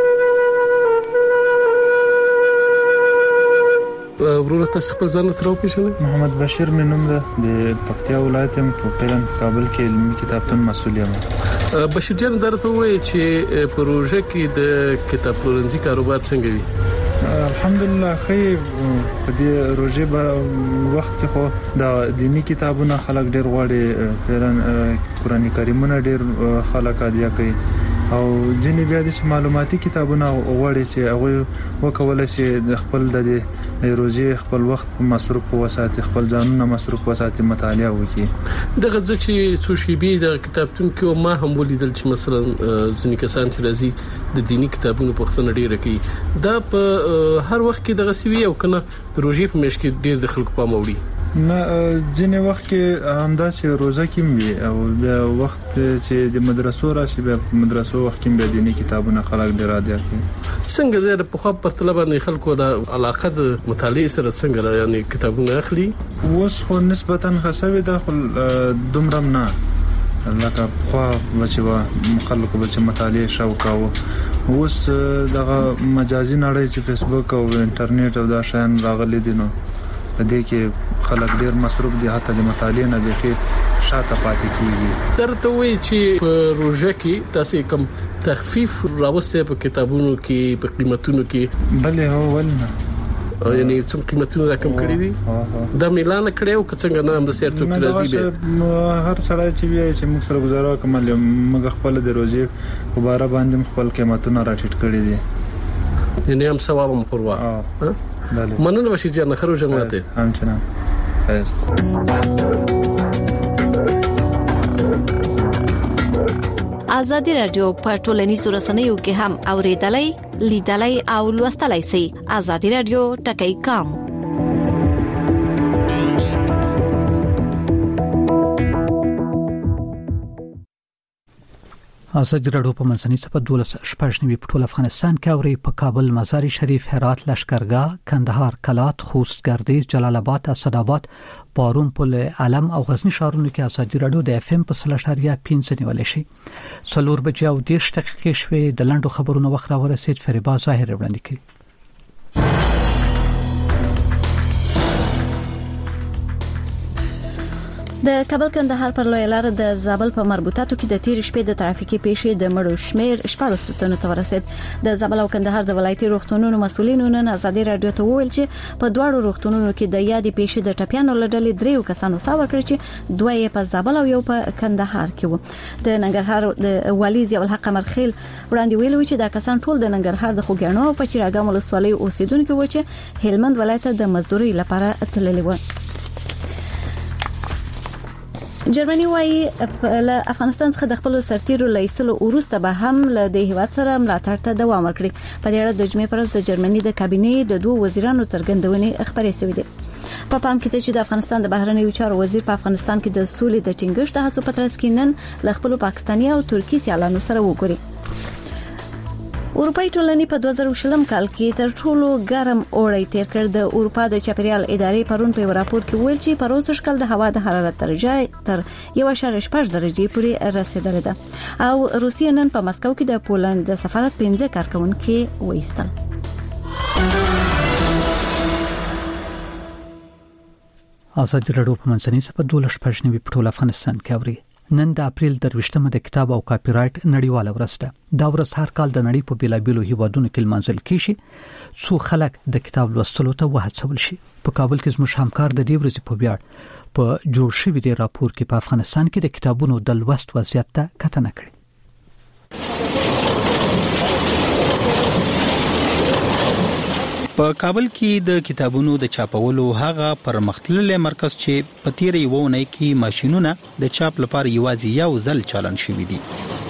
ورور تاسو خپل ځان سره وپیژنئ؟ محمد بشیر مې نوم ده، د پکتیا ولایت یم، په پیران کابل کې علمي کتابتون مسؤل یم. بشیر جان درته وایي چې پروژه کې د کتاب پلورنځي کاروبار څنګه وي؟ الحمدلله خې په دې روزي په وخت کې خو د دینی کتابونو خلک ډیر غواړي، پیران قرآني کریمونه ډیر خلک اړتیا کوي او ځینې بیا د معلوماتي کتابونه غواړي چې هغه وکولای شي د خپل د روزي خپل وخت مصرف وساتي، خپل ځانونه مصرف وساتي، مطالعه وکړي. دغه ځکه چې څو شی به د کتابتون کې ما هم ولیدل چې مثلا ځینې کسان چې راځي د دینی کتابونو پوښتنه ډیره کوي. دا په هر وخت کې دغه سوي او کنه د روزي په میاشت کې ډیر د خلکو پام وړي. نه ځینې وخت کې همدا چې روزه کې وي او د وخت چې د مدرسو راشي به مدرسو وخت کې به دیني کتابونه خلک ډیر اړتیا کوي. څنګه د په خپل پرتله باندې خلکو د علاقه د مطالعه سره څنګه یعنی کتابونه اخلي؟ اوس خو نسبتا خاصه ده دومره نه لکه خو بچو خلکو بچ مطالعه شوق او اوس دغه مجازي نړۍ چې فیسبوک او انټرنیټ او دا شان راغلي دي نو په دې کې خلک ډیر مصروف دي، حتی د مطالعه نه دي کې شاته پاتې کیږي. درته وایي چې په روزه کې تاسو کوم تخفیف راوستي په کتابونو کې په قیمتونو کې؟ بلې هو ولنه یعنی څوم قیمتونه راکم کړی دي دا ميلان کړو که څنګه نه هم د سیر ټوک راځي به هر سړی چې وی چې موږ سره گزاره کومل موږ خپل د روزي مبارک باندې خپل قیمتونه راټیټ کړی دي یعنی هم ثواب هم پروا بله مننه وشي جان خرو جماعت همچنان خیر آزادی رادیو په ټولنیزو رسنیو کې هم اوریدلای لیدلای او لوستلای شئ. آزادی رادیو ټکی کام آزادی رادیو په منځني صفه دولس شپږ نوي په ټول افغانستان کې اوري په کابل، مزار شریف، هرات، لشکرګاه، کندهار، کلات، خوست، ګردیز، جلال آباد، اسداباد، بارون، پل علم او غزنی ښارونو کې آزادی رادیو د اف ام په سلاشتاریا پنځه نیول شي. څلور بجې او دیرش دقیقې شوې د لنډو خبرونو وخت را ورسید. فریبا ظاهر وړاندې کړي. د کابل کندهار پر لوی لار د زابل په مربوطاتو کې د تیر شپې د ترافیکي پیښې د مړو شمیر شپږ ستونو ته ورسید. د زابل او کندهار د ولایتي روغتونونو مسولینو نن آزادي رادیو ته وویل چې په دواړو روغتونونو کې د یادې پیښې د ټپیانو لړلې دریو کسانو سا ورکړي چې دوه یې په زابل او یو په کندهار کې وو. د ننګرهار د والي ضیاء الحق مرخیل وړاندې ویلو چې دا کسان ټول د ننګرهار د خوګیانو او پچیراګام ولسوالۍ اوسیدونکو و چې هلمند ولایت د مزدوري لپاره تللي و. جرمني وايي له افغانستان څخه د خپل سرتیرو لایستلو وروسته به هم له د هیواد سره ملاتړ ته دوام ورکړي. په دې اړه د جمعې پر ورځ د جرمني د کابینې د دوه وزیرانو څرګندونې خبرې شوې دي. په پام کې چې د افغانستان د بهرنیو چارو وزیر په افغانستان کې د سولې د ټینګښت هڅو په ترڅ کې نن له خپل پاکستاني او ترکی سیالانو سره وګوري. اروپאי ټولنې په دوه زره شلم کال کې تر ټولو ګرم اوړی تیر کړ. د اروپا د چاپیریال ادارې پرون په راپور کې ویل چې په اوسش کال د هوا د حرارت درجه تر یو اشاریه شپږ درجې پورې رسیدلې ده او روسیه نن په مسکو کې د پولند د سفارت پنځه کارکونکو وایستل. آزادی رادیو په منځني صفه دولس شپږ نوي په ټول افغانستان کې اوري. نن د اپریل درویشتمه د کتاب او کاپی رائټ نړیواله ورځ ده. دا ورځ هر کال د نړۍ په بیلابیلو هیوادونو کې لمانځل کیږي څو خلک د کتاب لوستلو ته وهڅول شي. په کابل کې زموږ همکار د دې ورځې په ویاړ په جوړ شوی دی راپور کې په افغانستان کې د کتابونو د لوست وضعیت ته کتنه کړې. په کابل کې د کتابونو د چاپولو هغه پرمختللي مرکز چې په تیرې وونه کې ماشينونه د چاپ لپاره یوازې یو ځل چالان شوي دي.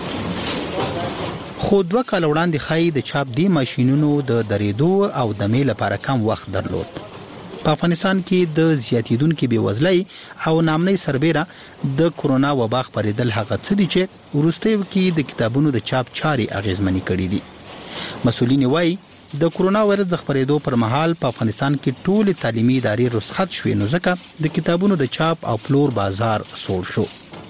خو دوه کال وړاندې خای د چاپ دی ماشينونو د درېدو او د میل لپاره کم وخت درلود. په افغانستان کې د زیاتیدونکو بیوزلۍ او نامنۍ سربېره د کورونا وبا خپرېدل هغه څه دي چې ورسته کې د کتابونو د چاپ چاري اغیزمنې کړې دي. مسؤلین وایي د کورونا وایرس د خپرېدو پر مهال په افغانستان کې ټول تعلیمي ادارې رخصت شوې نو ځکه د کتابونو د چاپ او پلور بازار سوړ شو.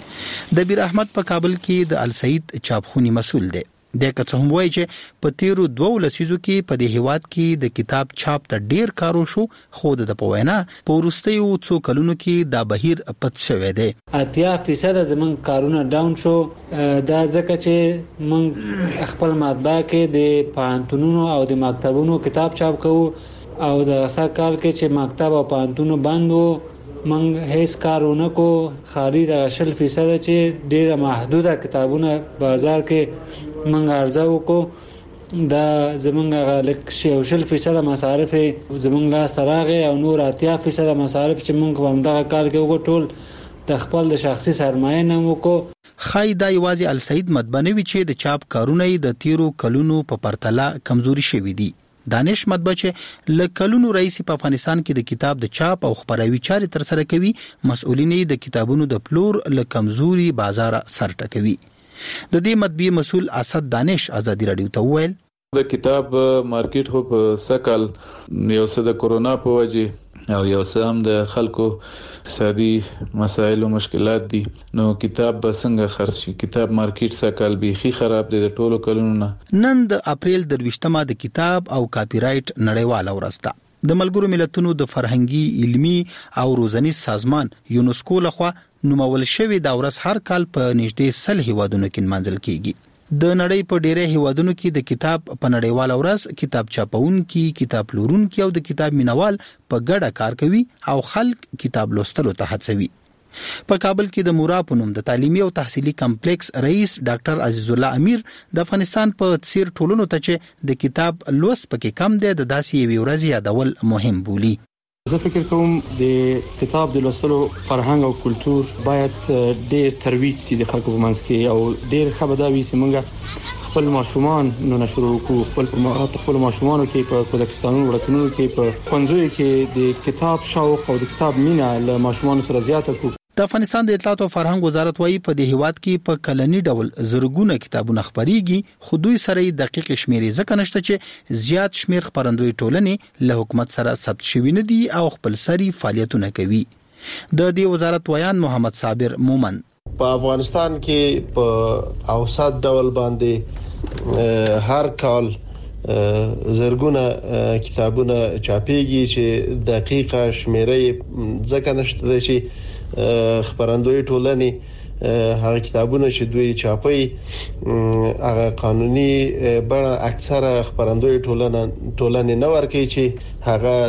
د بیر احمد په کابل کې د السعید چاپخونی مسؤل دی. د کڅ هم وایي چې په تیرو دوه لسیزو کې په دې هیواد کې د کتاب چاپ ته ډیر کارو شو خو د پوینا په ورستیو څو کلونو کې دا بهیر پد شوی دی. اتیا فیصد زمون کارونه ډاون شو. دا ځکه چې من خپل مطبعه کې د پانتونونو او د مکتبونو کتاب چاپ کوو او د اسا کال کې چې مکتب او پانتونو بند وو من هیڅ کارونه کو خالي د شل فیصد چې ډیره محدوده کتابونه بازار کې منګ ارزو کو دا زمونږ لک شل فیصد مصارف زمونږ لاس تراغه او نور اتیا فیصد مصارف چې مونږ په همدغه کال کې وګټول د خپل د شخصي سرمایه نه وکړو. خای دا یوازې السعید مدبنوي چې د چاپ کارونه د تیرو کلونو په پرتله کمزوري شوي دي. دانش مطبع چې لکلونو رئیس په افغانستان کې د کتاب د چاپ او خبروي چارې تر سره کوي مسؤلین د کتابونو د پلور ل کمزوري بازار سر ټکوي. د دې مطبع مسؤل اسد دانش آزادی رادیو ته ویل د کتاب مارکیټ هو په سکل یو څه د کورونا په وجه او یو څه هم د خلکو اقتصادي مسایل او مشکلات دي نو کتاب به څنګه خرڅ شي. کتاب مارکیټ سکل بيخي خراب دي د ټولو کلونو نه. نن د اپریل درویشتمه د کتاب او کاپی رائټ نړیواله ورځ ده. د ملګرو ملتونو د فرهنګي علمي او روزنیز سازمان یونسکو لخوا نومول شوی دا ورځ هر کال په نږدې سل هیوادونو کې منځل کیږي. د نړۍ په ډیره هیوادونو کې د کتاب په نړیواله ورځ کتاب چاپونکي، کتاب پلورونکي او د کتاب مینوال په ګډه کار کوي او خلک کتاب لوستلو ته هڅوي. په کابل کې د مورا په نوم د تعلیمي او تحصیلي کمپلیکس رئیس ډاکټر عزیز الله امیر د افغانستان په څیر ټولنو ته چې د کتاب لوست پکې کم دی د داسې یوې ورځې یادول مهم بولي. زه فکر کوم د کتاب د لوستلو فرهنګ او کلچر باید ډېر ترویج شي د خلکو په منځ کې او ډېر ښه به دا وي چې موږ خپل ماشومان نو نشرو کو خپل خپل ماشومانو کې په کودکستانونو وړتونو کې په ښوونځیو کې د کتاب شوق او د کتاب مینه له ماشومانو سره زیاته کو. د افغانستان د اطلاعات او فرهنګ وزارت وايي په دې هیواد کې په کلنی ډول زرګونه کتابونه خبريږي، خو دوی سره دقیق شمیرې ځکه نشته چې زیات شمیر خبرندوی ټولنې له حکومت سره ثبت شوی نه دي او خپل سری فعالیتونه کوي. د دې وزارت ویان محمد صابر مومن په افغانستان کې په اوسط ډول باندې هر کال زرګونه کتابونه چاپېږي چې دقیقه شمیرې ځکه نشته چې خبرندوی ټولنې هغه کتابونه چې دوی چاپي هغه قانوني بڼه اکثره خبرندوی ټولنه ټولنې نه ورکوي چې هغه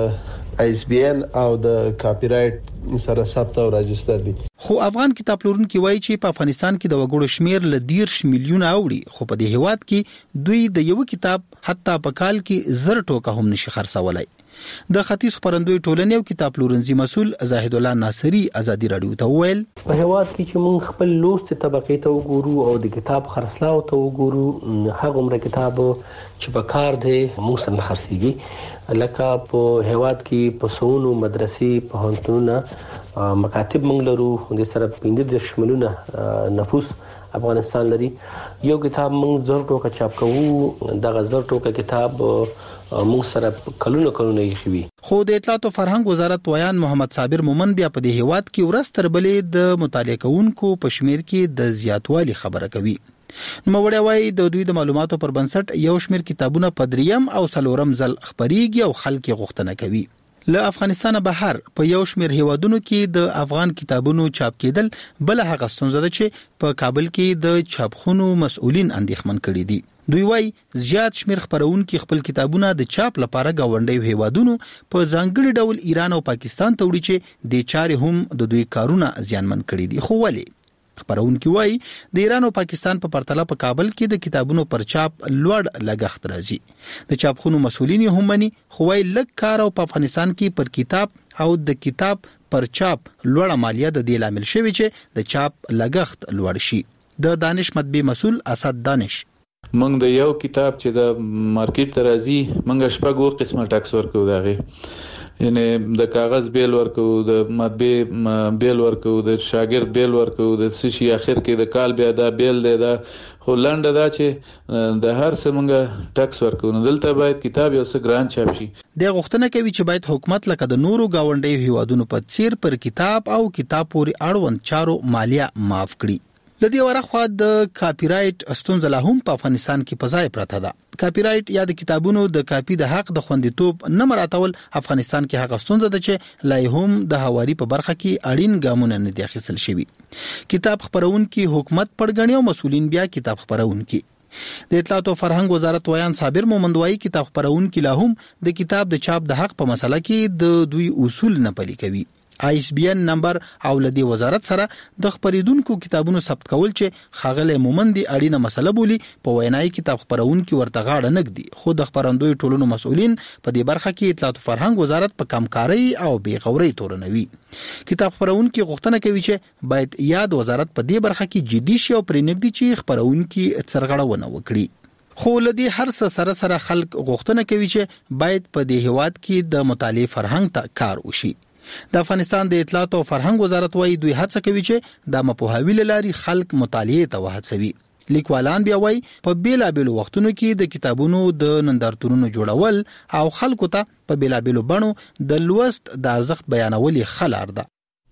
د ایس بی ان او د کاپی رائټ سره ثبت او راجستر دي. خو افغان کتاب پلورونکي وایي چې په افغانستان کې د وګړو شمیر ل دیرش میلیونه اوړي، خو په دې هیواد کې دوی د یو کتاب حتی په کال کې زر ټوکه هم نشي خرڅولای. د ختیځ خبرندوی ټولنې او کتاب پلورنځي مسول زاهد الله ناصری ازادي رادیو ته ویل په هیواد کې چې موږ خپل لوست طبقه ته وګورو او د کتاب خرڅلاو ته وګورو، هغه عمر کتاب چې په کار دی موږ سره خرڅيږي، لکه په هیواد کې په سونو مدرسې په هنتونه مکاتب موږ لرو، د سره پنځه شملونه نفوس افغانستان لري. یو کتاب موږ زر ټوکه چاپ کوو، دغه زر ټوکه کتاب موږ سره کلونه کلونه یې خوي. خو د اطلاعات او فرهنګ وزارت ویان محمد صابر مومن بیا په دې هیواد کې ورځ تر بلې د مطالعه کوونکو په شمیر کې د زیاتوالي خبره کوي. نو وړیا وایي د دوی د معلوماتو پر بنسټ یو شمیر کتابونه په دریم او څلورم ځل خبريږي او خلک غوښتنه کوي. له افغانستان بهر په یو شمیر هیوادونو کې د افغان کتابونو چاپ کېدل بل هغه ستونزه ده چې په کابل کې د چاپخونو مسؤلین اندېښمن کړي دي. دوی وايي زیات شمیر خبرونکي خپل کتابونه د چاپ لپاره گاونډي هیوادونو په ځانګړي ډول ایران او پاکستان ته وړي چې د چارې هم د دوی کارونه زیانمن کړي دي. خو ولې خبرونکي وايي د ایران او پاکستان په پرتله په کابل کې د کتابونو پر چاپ لوړ لګښت راځي. د چاپخونو مسؤلین هم مني، خو وايي لږ کار او په افغانستان کې پر کتاب او د کتاب پر چاپ لوړه مالیه د دې لامل شوی چې د چاپ لګښت لوړ شي. د دانش مطبع مسؤل اسد دانش منګ د یو کتاب چې د مارکیټ ته راځي منګ شپږ قسمه ټاکس ورکو داغه، یعنی د کاغذ بیل ورکو، د مطبع بیل ورکو، د شاګرد بیل ورکو، د سشي اخر کې د کال بیا دا بیل دی، دا خو لاندې دا چې د هر څه منګ ټاکس ورکو. نو دلته باید کتاب یو څه ګران چاپ شي. د غوښتنه کوي چې باید حکومت لکه د نورو گاونډي هیوادونو په څیر پر کتاب او کتاب پورې اړوند چارو مالیه معاف کړي. لدی ورخوا د کاپی رائټ ستونزه له هم په افغانستان کې پځای پراته ده. کاپی رائټ یا د کتابونو د کاپی د حق د خوندیتوب نه مراتول افغانستان کې هغه ستونزه ده چې لای هم د هواري په برخه کې اړین ګامونه نه دي اخیستل شوی. کتاب خبرونکي حکومت پړګنی او مسؤلین بیا کتاب خبرونکي. د اطلاعات او فرهنګ وزارت ویان صابر مومند وايي کتاب خبرونکي لا هم د کتاب د چاپ د حق په مسله کې د دوی اصول نه پلي کوي. آی اس بی ان نمبر او لدی وزارت سره د خبرېدونکو کتابونو ثبت کول چې خاغله مومند دی اړینه مسله بولی په وینای کتاب خبرونکو ورته غاړه نګدي. خو د خبرندوی ټولنو مسؤلین په دې برخه کې اطلاعات فرهنګ وزارت په کمکاري او بیغوري تورنوي. کتاب خبرونکو غوښتنه کوي چې باید یاد وزارت په دې برخه کې جدي شي او پرېنګدي چې خبرونکو څرګړونه وکړي. خو لدی هر څه سره سره خلک غوښتنه کوي چې باید په دې هیواد کې د مطالعه فرهنګ ته کار وشي. د افغانستان د اطلاعات او فرهنګ وزارت وايي دوی هڅه کوي چې د مپوهاوی لاري خلک مطالعه ته وهڅوي. لیکوالان بیا وايي په بیلابېلو وختونو کې د کتابونو د نندارتونونو جوړول او خلکو ته په بیلابېلو بڼو د لوست د ارزښت بیانول خلار ده.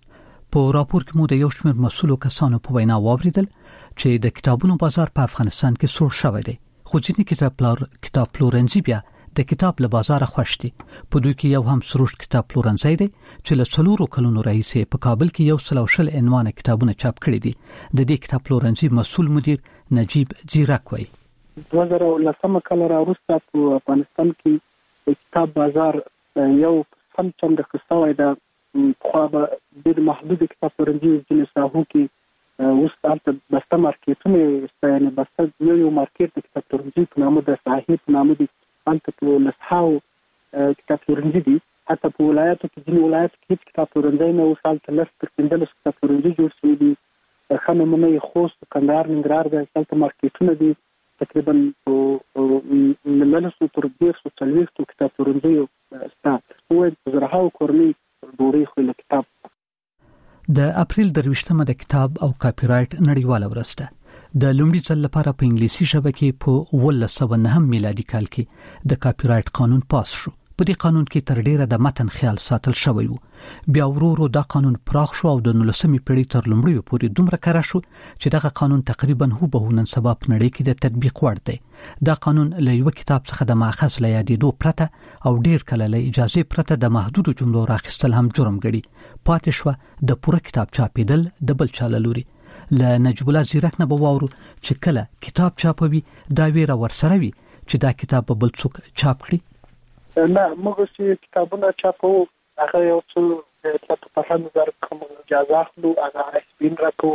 په راپور کې مو د یو شمېر مسؤلو کسانو په وینا واوریدل چې د کتابونو بازار په افغانستان کې سور شوی دی، خو ځینې کتاب پلور کتاب پلورنځي بیا د کتاب له بازار خوشتي. په دوی کې یو هم سروش کتاب پلورنځي دی چې له څلورو کلونو راهیسې په کابل کې یو سل او شل عنوان کتابونه چاپ کړي دي. د دې کتاب پلورنځي مسؤل مدیر نجیب زیرک وایي. دوه زره لسم کال راوروسته په افغانستان کې کتاب بازار یو سم چند خستوي د خو به د محدود کتاب پلورنځي ځینې ساحو کې اوس تاسو بسته مارکیټونه ستنه بسته یو یو مارکیټ د کتاب پلورنځي په نامه د صاحب په نامه دي انت په لسحاو کتاب پلورنځي دي حتی په ولایتو کې ځینې ولایت کې کتاب پلورنځي نه اوس حالت لس تر پنځلس کتاب پلورنځي جوړ شوي دي خمنه خوست کندهار ننګرهار د کتاب مارکیټونه دي تقریبا مللسو تر دیرسو څلوېښتو کتاب پلورنځیو ستا وایي زرهاو کورنۍ ډوډۍ خو له کتاب. د اپریل درویشتمه د کتاب او کاپی رایټ نړیواله ورځ ده. د لومړي ځل لپاره په انګلیسي ژبه کې په اوولس سوه نهم میلادي کال کې د کاپی رایټ قانون پاس شو. په دې قانون کې تر ډیره د متن خیال ساتل شوی وو. بیا ورورو دا قانون پراخ شو او د نولسمې پیړۍ تر لومړیو پورې دومره کار شو چې دغه قانون تقریبا هوبهو نن سبا په نړۍ کې د تطبیق وړ دی. دا قانون له یو کتاب څخه د ماخذ له یادېدو پرته او ډیر کله له اجازه پرته د محدودو جملو راخیستل هم جرم ګڼي. پاتې شو د پوره کتاب چاپیدل د بل چا له لوري. له نجیب الله زیرک نه به واورو چې کله کتاب چاپوي دا ویره ورسره وي چې دا کتاب به بل څوک چاپ کړي. نه موږ چې کتابونه چاپو هغه یو څه د پخواني وزارت کوم اجازه اخلو هغه اسپین راکو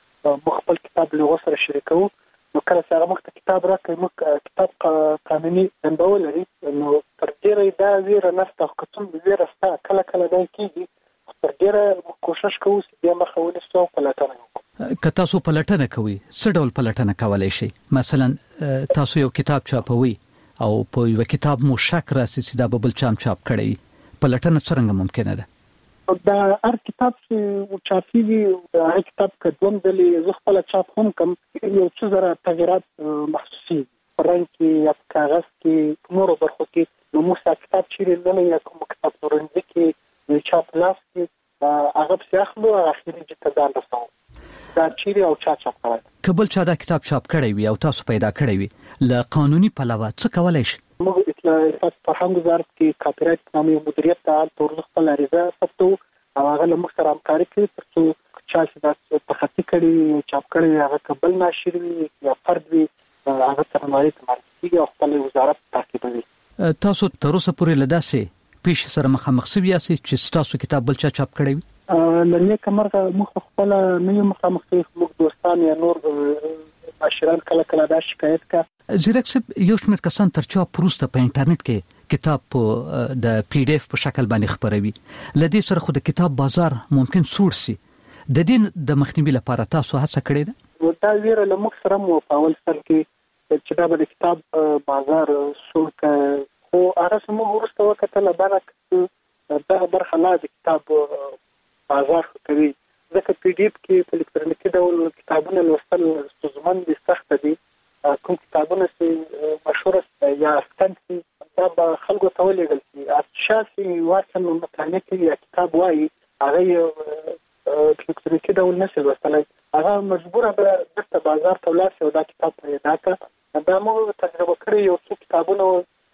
مخبل کتاب له وسره شریکو نو کله چې هغه مخ کتاب راکې موږ کتاب قانوني اندول لري نو تر ډیره دا ویره نشته خو کوم ویره ستا کله کله دا کیږي تر ډیره کوشش کوو چې بیا مخاولې سو پلاتنه وکړو. که تاسو پلاتنه کوي څه ډول پلاتنه کولای شي؟ مثلا تاسو یو کتاب چاپوي او په یو کتاب مو شک راسي چې دا بل چام چاپ کړي پلټنه څنګه ممکنه ده؟ دا هر کتاب چې چاپیږي هر کتاب کډوم دلی زه خپل چاپ هم کوم یو څه زره تغیرات محسوسي رنګ کې یا کاغذ کې نور برخو کې نو موږ کتاب چیرې نه یا کوم کتاب پلورنځي کې چاپ لاس کې هغه په اخلو اخیری چې ځان رسو دا چیرې او چا چاپ کړی کبل چا دا کتاب چاپ کړی وي او تاسو پیدا کړی وي له قانوني پلوه څه کولای شي؟ موږ اطلاعات فرهنګ وزارت کې کاپی رایټ نامې مدیریت ته تور خپل عریضه ثبتو او هغه له موږ سره همکاري کوي ترڅو چا چې دا تخطي کړي چاپ کړي هغه قبل ناشر وي یا فرد وي هغه تر نړۍ ته معرفي او خپل وزارت تعقیبوي. تاسو تر اوسه پورې لداسې پیش سره مخامخ شوي یاست چې تاسو کتاب بل چا چاپ کړی وي؟ لنی کمرغه مخ خپل نه یو مخامخ موږ دوستان یا نور معاشران کله کله دا شکایت کا زیرک صاحب یو شمېر کسان تر چا پروسته په انټرنیټ کې کتاب په د پی ډی اف په شکل باندې خبروي. لدې سره خو د کتاب بازار ممکن سوړ سي. د دین د مخنیوي لپاره تاسو هڅه کړې ده؟ دا ویره له موږ سره مو په اول سر کې چې دا د کتاب بازار سوړ کا خو هغه سمو ورسته وکړه له باندې دا برخه نه د کتاب بازار کوي ځکه پی ډی اف کې په الکترونیکي ډول کتابونه لوستل ستونزمن دي سخت دي کوم کتابونه چې مشهور یا ستنسي دا به خلکو ته ولېږل شي شاسي واسم مطالعه کوي یا کتاب وایي هغه په الکترونیکي ډول نشي لوستلی هغه مجبوره به دغه بازار ته ولاړ شي او دا کتاب پیدا کړه. دا موږ تجربه کړې یو څو کتابونه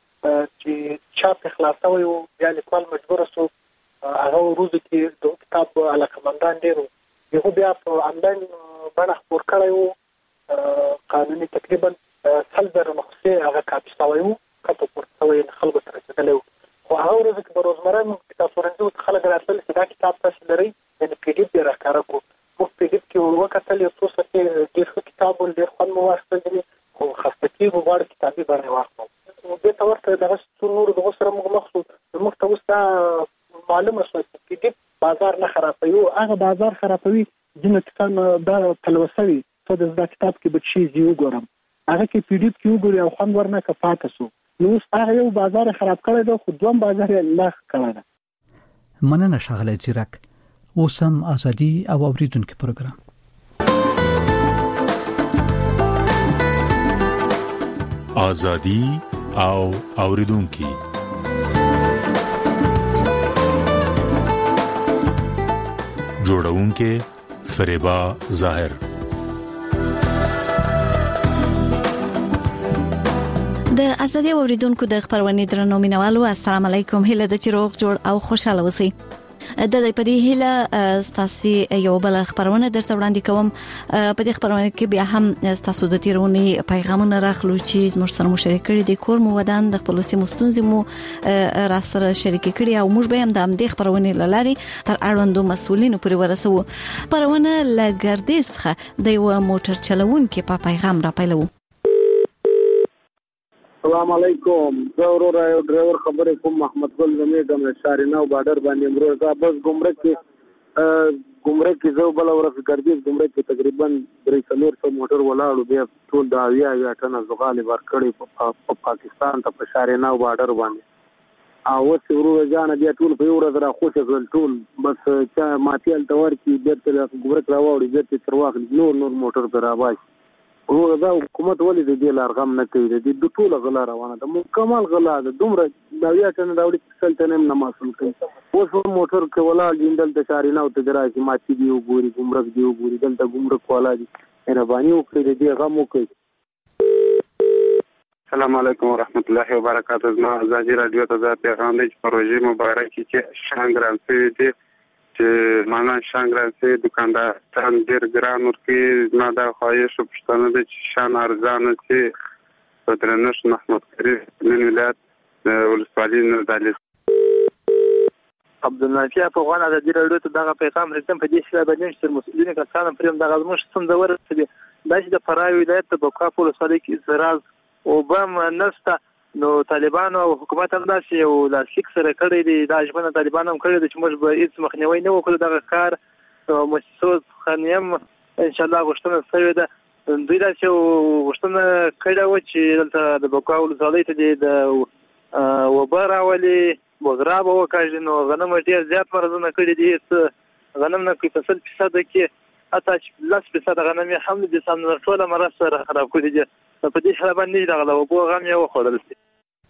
چې چاپ خلاصوي او بیا لیکوال مجبور شو هغه ورځ کې د کتاب علاقمندان ډیرو یو بیا په انلاین باندې خبر کړو قانوني تقریبا څل زره مخصوصي هغه کاپي شوی وو کته پورتوي خلکو سره څنګه خو هغه ورځ کې په روزمره کتاب ورنځو خلک راتل چې دا کتاب تاسو لري د پی ډی اف راکاره کو په پی ډی اف کې وکړل یو څه چې ډېر کتاب ول خپل مو واخلې خو خاصه کې وګړي کتابي باندې واخلو او به تاسو ته دغه څلور دغه سره موږ مخصوص موږ ته وستا معلومه شوه چې پی ډی اف بازار نه خرابوي او هغه بازار خرابوي ځینې کسان دا تلوسوي ته د کتاب کې به شي زیو ګورم هغه کې پی ډی اف کې وګوري او خوند ورنه کفاته سو نو هغه یو بازار خراب کړی دی خو دوم بازار یې الله کړی دی. مننه شغله زیرک. اوسم ازادي او اوریدونکو پروګرام ازادي او اوریدونکو جوړونکې فریبا ظاهر. د ازادي اوریدونکو د خبرونې درنو مینوالو السلام علیکم. هله د چروغ جوړ او خوشاله اوسئ. د دې په دې هله ستاسو یو بل خبرونه درته وړاندې کوم. په دې خبرونه کې بیا هم ستاسو د تیرونی پیغامونه راخلو چې زموږ سره مشارکت کړي د کور مو ودان د خپل سیمستونز مو را سره شریک کړي او موږ به هم د دې خبرونه لاري تر اړوندو مسؤلینو پورې ورسوو. خبرونه لګردیز څخه د یو موټر چلوونکي په پیغام را پیلو. السلام علیکم. زه ورور یو ډرایور خبرې کوم محمد ګل زمي د شاریناو بارډر باندې امروز دا بس ګمرک کې ګمرک کې زه بل ورځ ګردیز ګمرک کې تقریبا درې څلور سو موټر ولاړو بیا ټول د اویا یا ټنه زغال ورکړي په پاکستان ته په شاریناو بارډر باندې او اوس ورور ځان بیا ټول په ورځ را خوشی کړل ټول بس چې ماتیل تور کې بیرته ګمرک راوړي بیرته تر واخل نور نور موټر پر راوځي. ورو دا حکومت ولې د دې لارغم نه کوي؟ د دې ټول غلا روانه ده، مکمل غلا ده. دومره دا بیا څنګه دا وړي څلته نه مسول کوي. اوس موټر کې ولا جندل د شارینه او تجرا کې ماتي دی وګوري ګمرک دی وګوري دلته ګمرک والا دي مهرباني وکړئ دې غم وکړئ. السلام علیکم ورحمت الله وبرکاته. زما ازادي رادیو ته د پیغام دی پروژې مبارک چې شانګران سوي دي چې معنا شانګران سي دکاندار تان ډیر ګران ورکی ما دا خواهش پښتنه د شان ارزانه چې پدرنش محمود کریم من ولایت ولسوالۍ نردالی. عبدالنافع افغان د دې رادیو ته دغه پیغام رسم په دې شله باندې چې مسؤلین کسان پریم دغه زموږ څنګه ورسېدي دا چې د فرای ولایت په بوکا په ولسوالۍ کې زراز او بم نسته نو طالبانو او حکومت هم داسې یو لاسلیک سره کړی دی. دا ژمنه طالبان هم کړی دی چې موږ به هیڅ مخنیوي نه وکړو دغه کار مؤسسو څخه هم انشاءالله غوښتنه شوې ده. دوی داسې غوښتنه کړې وه چې دلته د بوکا ولسوالۍ ته د وبا راولي بغرا به وکاږي نو غنم ډېر زیات مرضونه کړي دي. هېڅ غنم نه کوي په سل فیصده کې حتی چې لس فیصده غنم یې هم د سم ټوله مرض سره خراب کړي دي. په دې حالت باندې دغه د اوبو غم یې وخوړل شي.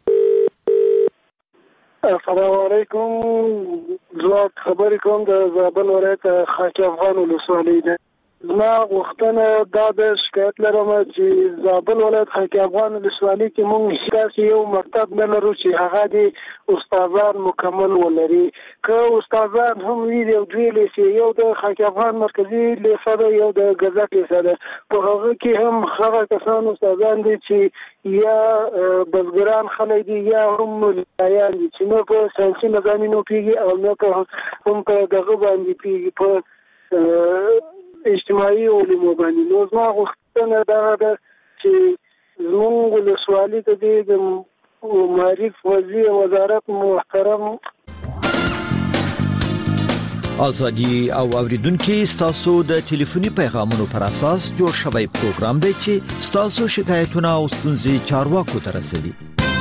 السلام علیکم. زه خبرې کوم د زابل ولایت خاک افغان ولسوالۍ ده. زما غوښتنه دا د شکایت لرم چې زابل ولایت خاک افغان ولسوالۍ کې موږ هیڅ یو مکتب نه لرو چې هغه د استادان مکمل ولري. که استادان هم وي یو دوی لیسې یو د خاک افغان مرکزي لیسه ده یو د ګزک لیسه ده په هغه کې هم هغه کسان استادان دي چې یا بزګران خلک دي یا هم ملایان دي چې نه په ساینسي مضامینو پوهېږي او نه په هم په دغه باندې پوهېږي په اجتماعي علومو باندې. نو زما غوښتنه دا ده چې زموږ ولسوالۍ ته د معرف وزیر وزارت محترم ازادي او اوریدونکو ستاسو د ټلیفوني پیغامونو پر اساس جوړ شوی پروګرام دی چې ستاسو شکایتونه او ستونزې چارواکو ته رسوي.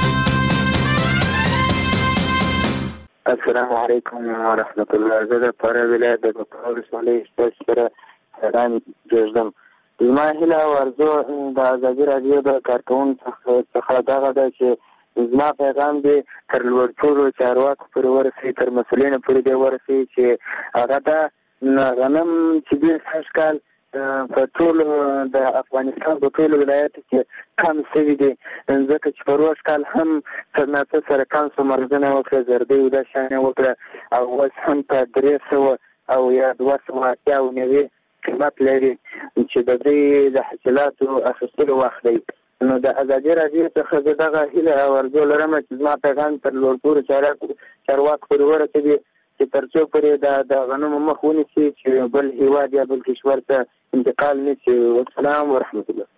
السلام علیکم ورحمت الله. زه د فراه ولایت د بوکا ولسوالۍ ستاسو سره پیغام جوړوم. زما هیله او ارزو د ازادي رادیو د کارکوونکو څخه دغه ده چې زما پیغام دی تر لوړپوړو چارواکو پورې ورسوي، تر مسؤلینو پورې دی ورسوي چې هغه دا غنم چې ډېر سږ کال په ټول د افغانستان په ټول ولایاتو کې کم شوي دي ځکه چې په روز کال هم تر ناڅه سره کم څو مرضونه وکړه، زردۍ او دا شیان یې وکړه او اوس هم په درې سوه او یا دوه سوه اتیا او نوي قیمت لري چې د دې د حاصلاتو اخیستلو وخت دی. نو د ازادي رادیو څخه زه دغه هیله او ارزو لرم چې زما پیغام تر لوړپوړو چارواکو پورې ورسوي چې تر څو پورې د غنمو مخ ونیسي چې بل هیواد یا بل کشور ته انتقال نه شي. والسلام ورحمت الله.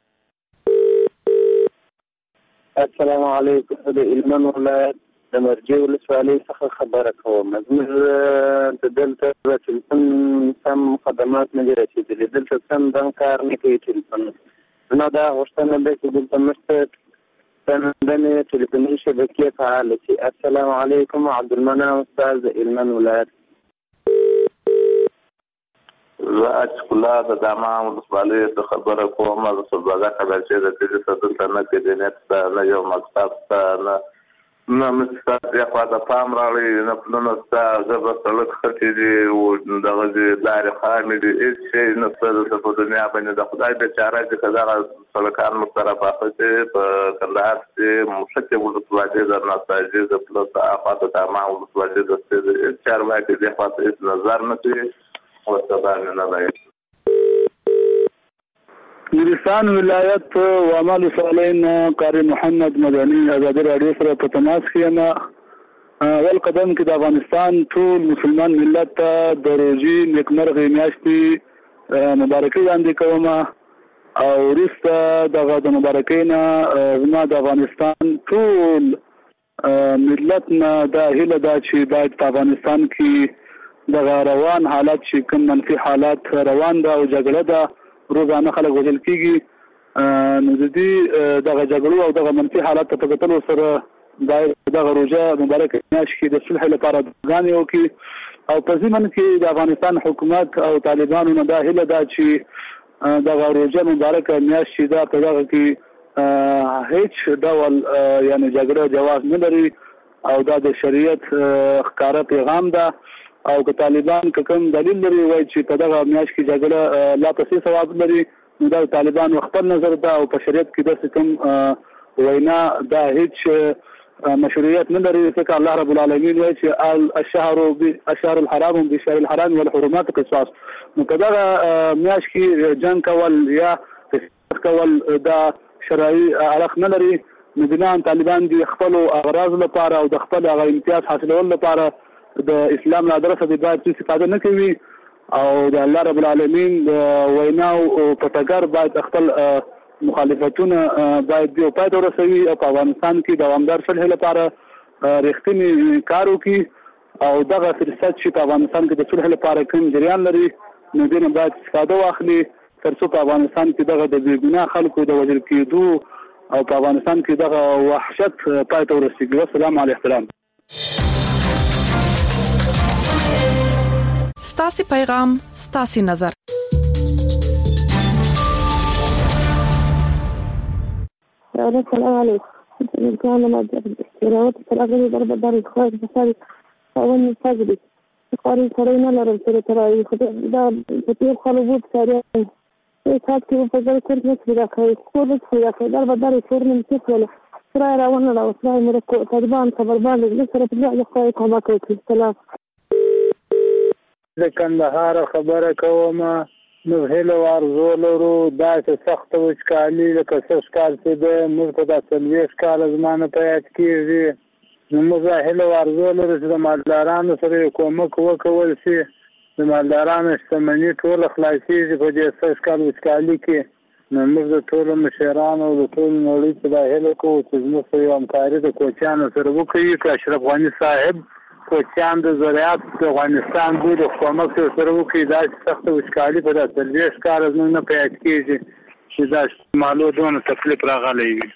السلام علیکم. د هلمند ولایت د مرجې ولسوالۍ څخه خبره کوم. زموږ د دلته د ټلیفون سم خدمات نه دي رسېدلي، دلته سم دم کار نه کوي ټلیفون. نو دا غوښتنه ده چې دلته موږ ته دنې ټلیفوني شبکې فعاله شي. السلام علیکم. عبدالمنان استاد د هلمند ولایت. زه اچکولا د دامان ولسوالۍ څخه خبره کوم. زه سلبازه کله چې د دې څه دلته نه کې د نت نه یو مکتب ته نه نه مستات یا خواته پام راړي نه پلونه ستا زبر سړک خطي دي او دغه لارې خامې دي هېڅ شی نشته دلته په دنیا باندې د خدای بیچاره چې که دغه سړکان موږ سره پاخه شي په کندهار کې مشکې ولسوالۍ د ناساجي د پلس خواته تمام ولسوالۍ د هېڅ چارواکي دې خواته هېڅ نظر نه کوي ورته باندې نه دی. نورستان ولایت وعمل صالحین قاری محمد مدني ازادي رادیو سره په تماس کې یم. اول قدم کې د افغانستان ټول مسلمان ملت ته د روزي نیکمرغه میاشتې مبارکي وړاندې کوم او وروسته دغه د مبارکۍ نه زما د افغانستان ټول ملت نه دا هیله ده چې باید په افغانستان کې دغه روان حالات چې کوم منفي حالات روان ده او جګړه ده روزانه خلک وژل کیږي نو د دې دغه جګړو او دغه منفي حالات ته په کتلو سره باید دغه روزه مبارکه میاشت کې د صلح لپاره دعاګانې وکړي او په ضمن کې د افغانستان حکومت او طالبانو نه دا هیله ده چې دغه روزه مبارکه میاشت چې دا په دغه کې هیڅ ډول یعنی جګړه جواز نه لري او دا د شریعت ښکاره پیغام ده او که طالبان که کوم دلیل لري وایي چې په دغه میاشت کې جګړه لا پسې ثواب لري نو دا طالبان خپل نظر ده او په شریعت کې داسې کوم وینا دا هیڅ مشروعیت نه لري ځکه الله رب العالمین وایي چې الشهر الشهر الحرام بالشهر الحرام والحرمات قصاص نو که دغه میاشت کې جنګ کول یا قصاص کول دا شرعي اړخ نه لري نو بنا طالبان د خپل اغراض لپاره او د خپل هغه امتیاز حاصلول لپاره د اسلام له درسه د باید څه استفاده نه کوي او د الله رب العالمین د ویناو په ټګر باید خپل مخالفتونه باید دی په دغه رسوي او په افغانستان کې دوامدار صلح لپاره رښتینی کار وکړي او دغه فرصت چې په افغانستان کې د صلح لپاره کوم جریان لري نو دې نه باید استفاده واخلي ترڅو په افغانستان کې دغه د بې ګناه خلکو د وژل کېدو او په افغانستان کې دغه وحشت پای ته ورسیږي. والسلام علیکم. ستاسي پیغام ستاسي نظر. السلام عليكم. كان ما جربت تلاقي ضربة دار الخارج بسال أول من فجري قارن قرينا لرسول تراي خد دا بتيب خلوبوت سريع إيقاد كيف فجر كنت مسجد أخي كل شيء أخي ضربة دار الفور من كفله تراي راونا لو تراي مركو تربان خبربان لسه رجع يخاي كما كنت السلام. د کندهار خبره کوم نو هله ورزو لرو دا چې سخت وچکالي لکه څه کال چې د موږ په داسې ویش کال زمانه پیات کیږي نو موږ هله ورزو لرو چې د مالدارانو سره کومک وکول شي د مالدارانو شتمنۍ ټول خلاصيږي په دې څه کال وچکالي کې نو موږ د ټول مشرانو او د ټول نړۍ په هله کو چې موږ یو همکاري د کوچانو سره وکړو چې اشرف غنی صاحب کوچان د زراعت د افغانستان د حکومت سره وکړي دا سخت وشکالي په داسې ویش کار نه پیات کیږي چې دا مالو دونه تکلیف راغلی وي.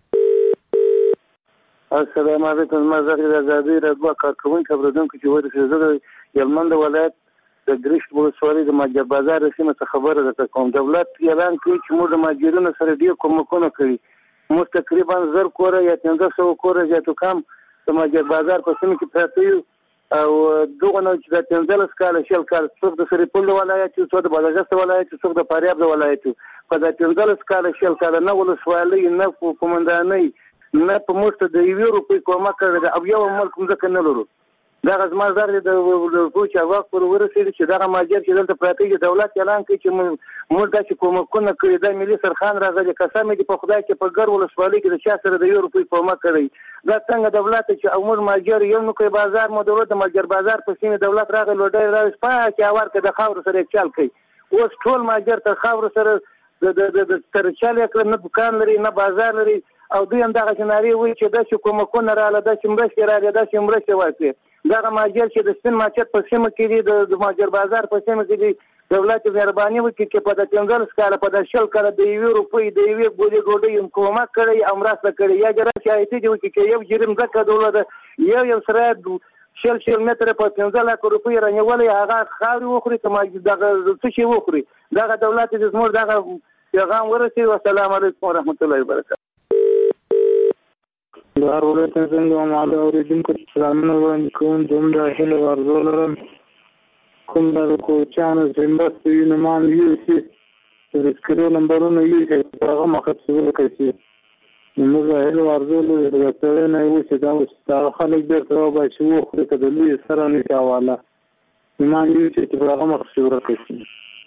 السلام علیکم. ما زه د ازادي رادیو کارکونکو خبردونکو چې وایي چې زه د یلمند ولایت د ګریشت ولسوالۍ د ماجر بازار سیمه څخه خبره ده کوم. دولت اعلان کوي چې موږ د ماجرونو سره ډیر کومکونه کوي. موږ تقریبا زر کوره یا پنځه سوه کوره زیاتو کم د ماجر بازار په سیمه کې پراته یو او دغه نو چې د پنځلس کال شل کال څوک د سریپول ولایت څوک د بادغیس ولایت څوک د فاریاب ولایت په د پنځلس کال شل کال نه ولسوالۍ نه کومندانۍ نه په مشت د یو روپۍ کومه کړی او یو ملک ځکه نه لرو دا غزما زر د کوچا وخت پر ورسېږي چې دا ماجر چې دلته پراته دی دولت اعلان کوي چې موږ د کومکونه کوي د ملي سرخان راغلي قسم دې په خدای کې په ګر ولسوالۍ کې د چا سره د یو روپۍ کومه کړی دا څنګه دولت چې امور ماجر یو نو کوي بازار مو دولت د ماجر بازار په سیمه دولت راغلی لوډای راځي پاکه اور کې د خاور سره چل کوي اوس ټول ماجر تر خاور سره د د تر چل کړ نه دکان لري نه بازار لري او دوی هم دغه جناري وي چې د کومکونه رااله د شمرش رااله د شمرش واسي دا ماجر چې د سپین ماچت په سیمه کې دی د ماجر بازار په سیمه کې دی دولت مهرباني وکړي چې په د پنځلس کاله په د شل کاله د یو روپۍ د یو ګولې ډوډۍ کومه کړی امراسته کړی یا جره چې ایتي دی چې یو جرم زکه دولت یو یو سره شل شل متر په پنځه لک روپۍ رانیولې هغه خاوري وخوري ته دغه څه شي وخوري دغه دولت د زموږ دغه پیغام ورسي. والسلام علیکم ورحمت الله وبرکاته. د هر ولایت څنګه معلومه اوریدونکو ته سلامونه وړاندې کوم. دومره هیله ورزو لرم کوم د کوچانو زمبس وینه مان یو چې د سکرو نمبرونه یو چې هغه مختصر کوي. نو موږ هیله ورزو لرو د څه نه یو چې دا ستاره خلک ډېر څه وایي چې وو خو ته د لوی سره نه حواله مان یو چې هغه مختصر کوي.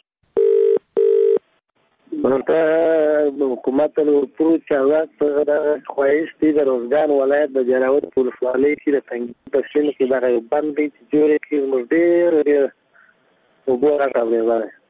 ورته حکومت له پروت چاوات په خواهش دي د روزګان ولایت د جلاوت ولسوالۍ کې د تنګ پښین کې دا یو باندې چې جوړ کې موږ ډېر وګورا کوي.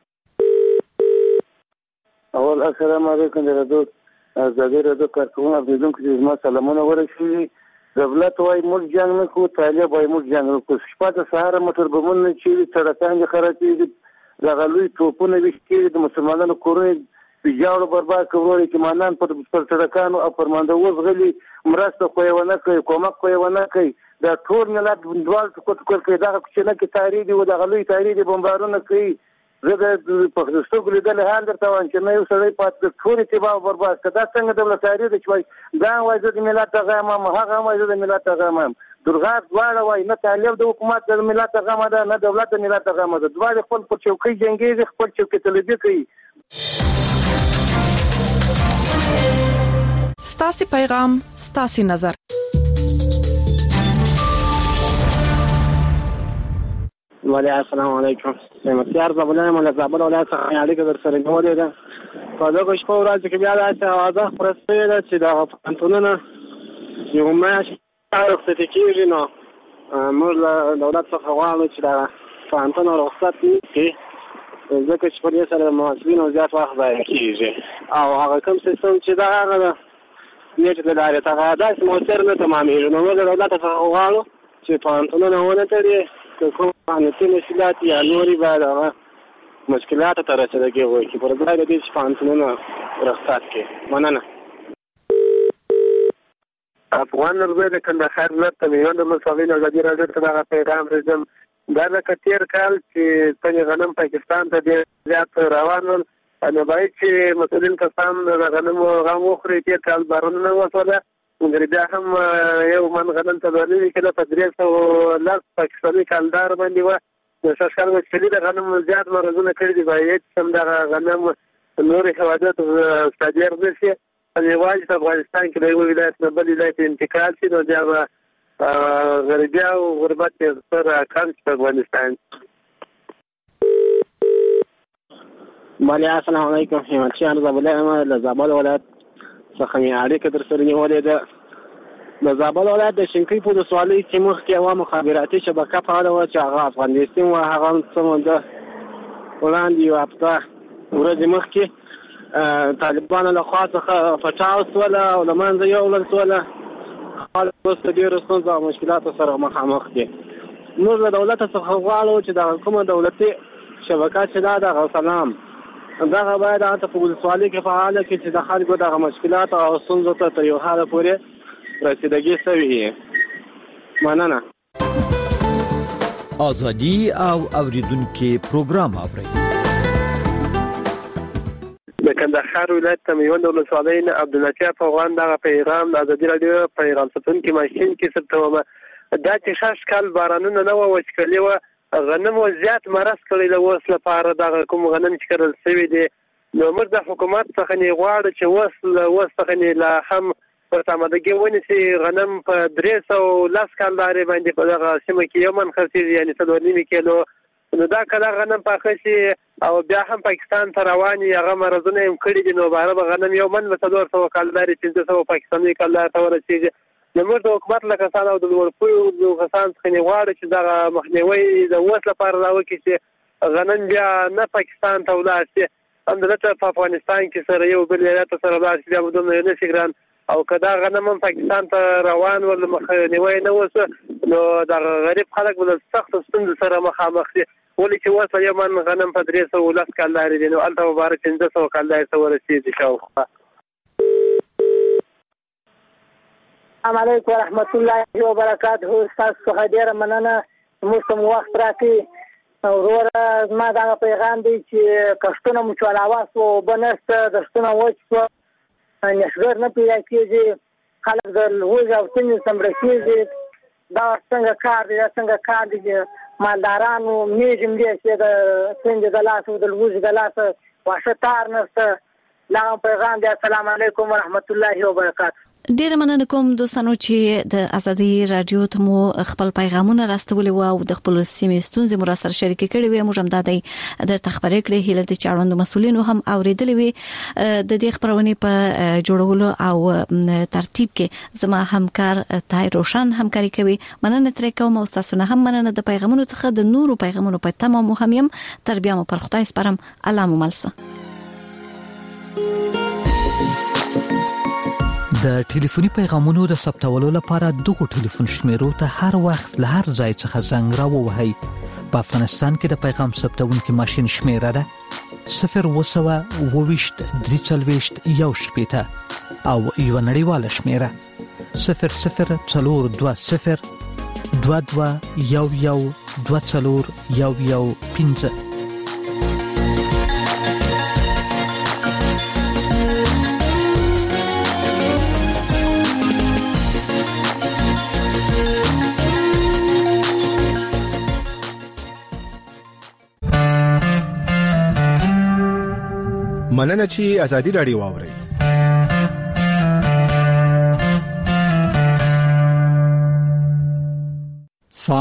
اول السلام علیکم درته زګر د کارکونو اوریدونکو چې ما سلامونه ورسوي. دولت وايي موږ جنګ نه کوو، طالب وايي موږ جنګ نه کوو. شپه د سهار موټر بمونه چې سړکان خرابېږي، د غلوی توپونه وشکي، د مسلمانانو کورونه بجاړو برباد کوي، چې مانان پر سړکانو او پرمانده وزغلي مرسته کوي ونه کوي، کومک کوي ونه کوي. دا ټول ملت دوال کوټ کوټ کوي. دا چې نه کې تاریخ دی او د غلوی تاریخ دی بمبارونه کوي. زه د پښتو لیدل حال درته وایم چې نه یو سړی پات ټول اتباع برباد کړه. دا څنګه دولت تاریخ دی چې وایي دا وایي زه د ملت غم ام، هغه وایي زه د ملت غم ام. درغات دواړه وایي نه طالب د حکومت د ملت غم ده، نه دولت د ملت غم ده. دواړه خپل پر چوکۍ جنګېږي، خپل چوکۍ طلبي کوي. ستاسي پیغام ستاسي نظر. وعليكم السلام علیکم. مسیار زبلان مولا زبل ولایت څخه اړیکه در سره نیولې ده. په دغه شپه ورځ کې بیا داسې اوازه خپره شوې ده چې د پوهنتونونه یو میاشت رخصتي کېږي. نو موږ له دولت څخه غواړو چې د پوهنتون رخصت کړي، ځکه چې په دې سره د محصلینو زیات وخت ضایع کېږي. او هغه کوم سیستم چې دا هغه د نیټ له لارې هغه داسې مؤثر نه تمامېږي. نو موږ له دولت څخه غواړو چې پوهنتونونه ونه تړي، که کوم قانوني مشکلات یا نورې باید هغه مشکلاتو ته رسېدګي وکړي پر ځای د دې چې پوهنتونونه رخصت کړي. مننه. افغان نړۍ د کندهار ولایت د میوند ولسوالۍ نه ازادي راډیو ته دغه پیغام رسوم. دا لکه تېر کال چې څنګه غنم پاکستان ته ډېر زیات روان ول، نو باید چې مسؤلین کسان د غنمو غم وخوري. تېر کال بارانونه وسوله، بیا هم یو من غنم ته دوه نوي کیلو په درې سوه لس پاکستاني کالدار باندې وه. نو شل کال وچکلي د غنم زیات مرضونه کړي دي. باید هم دغه غنم نورې هېوادونو ته صادر نه شي، یوازې په افغانستان کې د یو ولایت نه بل ولایت انتقال شي. نو بیا به غریبي او غربت یې ستر کم شي په افغانستان. وعلیکم السلام علیکم. همتشیان زبله یم له زابل ولایت څخه مې اړیکه در سره نیولې ده. د زابل ولایت د شینکۍ په ولسوالۍ کې مخکې یوه مخابراتي شبکه فعاله وه چې هغه افغانستان وه. هغه څه موده وړاندې یوه هفته ورځې مخکې طالبانو له خوا څخه پټاو شوله او له منځه یوړل شوله. خلک اوس په ډېرو ستونزو او مشکلاتو سره مخامخ دي. موږ له دولت څخه غواړو چې دغه کومه دولتي شبکه چې دا دغه سلام دغه باید هلته په ولسوالۍ کې فعاله کړي چې د خلکو دغه مشکلات او ستونزو ته تر یو حده پورې رسیدګي شوې وي. مننه. ازادي او اوریدونکو پروګرام اورئ. د کندهار ولایت د میوند ولسوالۍ نه عبداللطیف افغان دغه پیغام د ازادي راډیو پیغام ساتونکي ماشین کې ثبتومه. دا چې شش کال بارانونه نه وه، وچکلي وه، غنمو زیات مرض کړی د اوس لپاره دغه کوم غنم چې کرل شوي دي. نو موږ د حکومت څخه نه غواړو چې اوس اوس څخه نه لا هم په سمدګي ونیسي. غنم په درې سوه لس کالدارې باندې په دغه سیمه کې یو من خرڅېږي، یعنې څلور نیم کیلو. نو دا کله غنم پاخه شي او بیا هم پاکستان ته روان وي، هغه مرضونه یې هم کړي دي. نو باره به غنم یو من به څلور سوه کالدارې پنځه سوه پاکستاني کالدار ته ورسېږي. نو موږ د حکومت له کسانو او د لوړپوړو کسانو څخه نه غواړو چې دغه مخنیوی د اوس لپاره را وکړي چې غنم بیا نه پاکستان ته ولاړ شي، همدلته په افغانستان کې سره یو بل ایالت سره ولاړ شي، بیا به دومره نه شي ګران. او که دا غنم هم پاکستان ته روان ول مخنیوی نه وسو، نو دغه غریب خلک به د سختو ستونزو سره مخامخ شي. ولې چې اوس یو من غنم په درې سوه لس کالدارې دي، نو هلته به باره پنځه سوه کالدارې ته ورسېږي شاوخوا. السلام علیکم ورحمت الله وبرکاته. تاسو څخه ډېره مننه موږ ته مو وخت راکړئ. وروره زما دغه پیغام دی چې کښتونه مو چلاوه شوه، اوبه نشته، دښتونه وچ شوه، نسګر نه پیدا کېږي. خلک د لوږې او تنې سمړه کېږي. دا څنګه کار دی څنګه کار دی مالدارانو میږم دي چې د څنګه د لاس او د لوږې د لاس واشه تار نشته. لا پیغام دی السلام علیکم ورحمت الله وبرکاته. ډیر مننه کوم دوستانو چې د ازادي رادیو ته مو خپل پیغامونه راستولي او د خپل سیمې ستونزې مو را سره شریک کړي وي. موږ هم د دې د تخبرې کړې هله د چاړوند مسولینو هم اوریدلې وي. د دې خبرونه په جوړولو او ترتیب کې زما همکار طاهر روشن همکاري کوي. مننه ترې کوم او تاسو نه هم مننه د پیغامونو څخه د نورو پیغامونو په تمام مهمیم تربیه مو پر خدای سپارم. الله مو ملسه. د ټلیفوني پیغامونو د ثبتولو لپاره دغه ټلیفون شمیرو ته هر وخت له هر ځای څخه زنګ راووهئ. په افغانستان کې د پیغام ثبتونکو ماشين شمیره ده صفر وسوه وويشت درې څلويشت یو شپېته او یو نړیواله شمیره صفر صفر څلور دوه صفر دوه دوه یو یو دوه څلور یو یو پنځه. مننه چې ازادي رادیو واوري.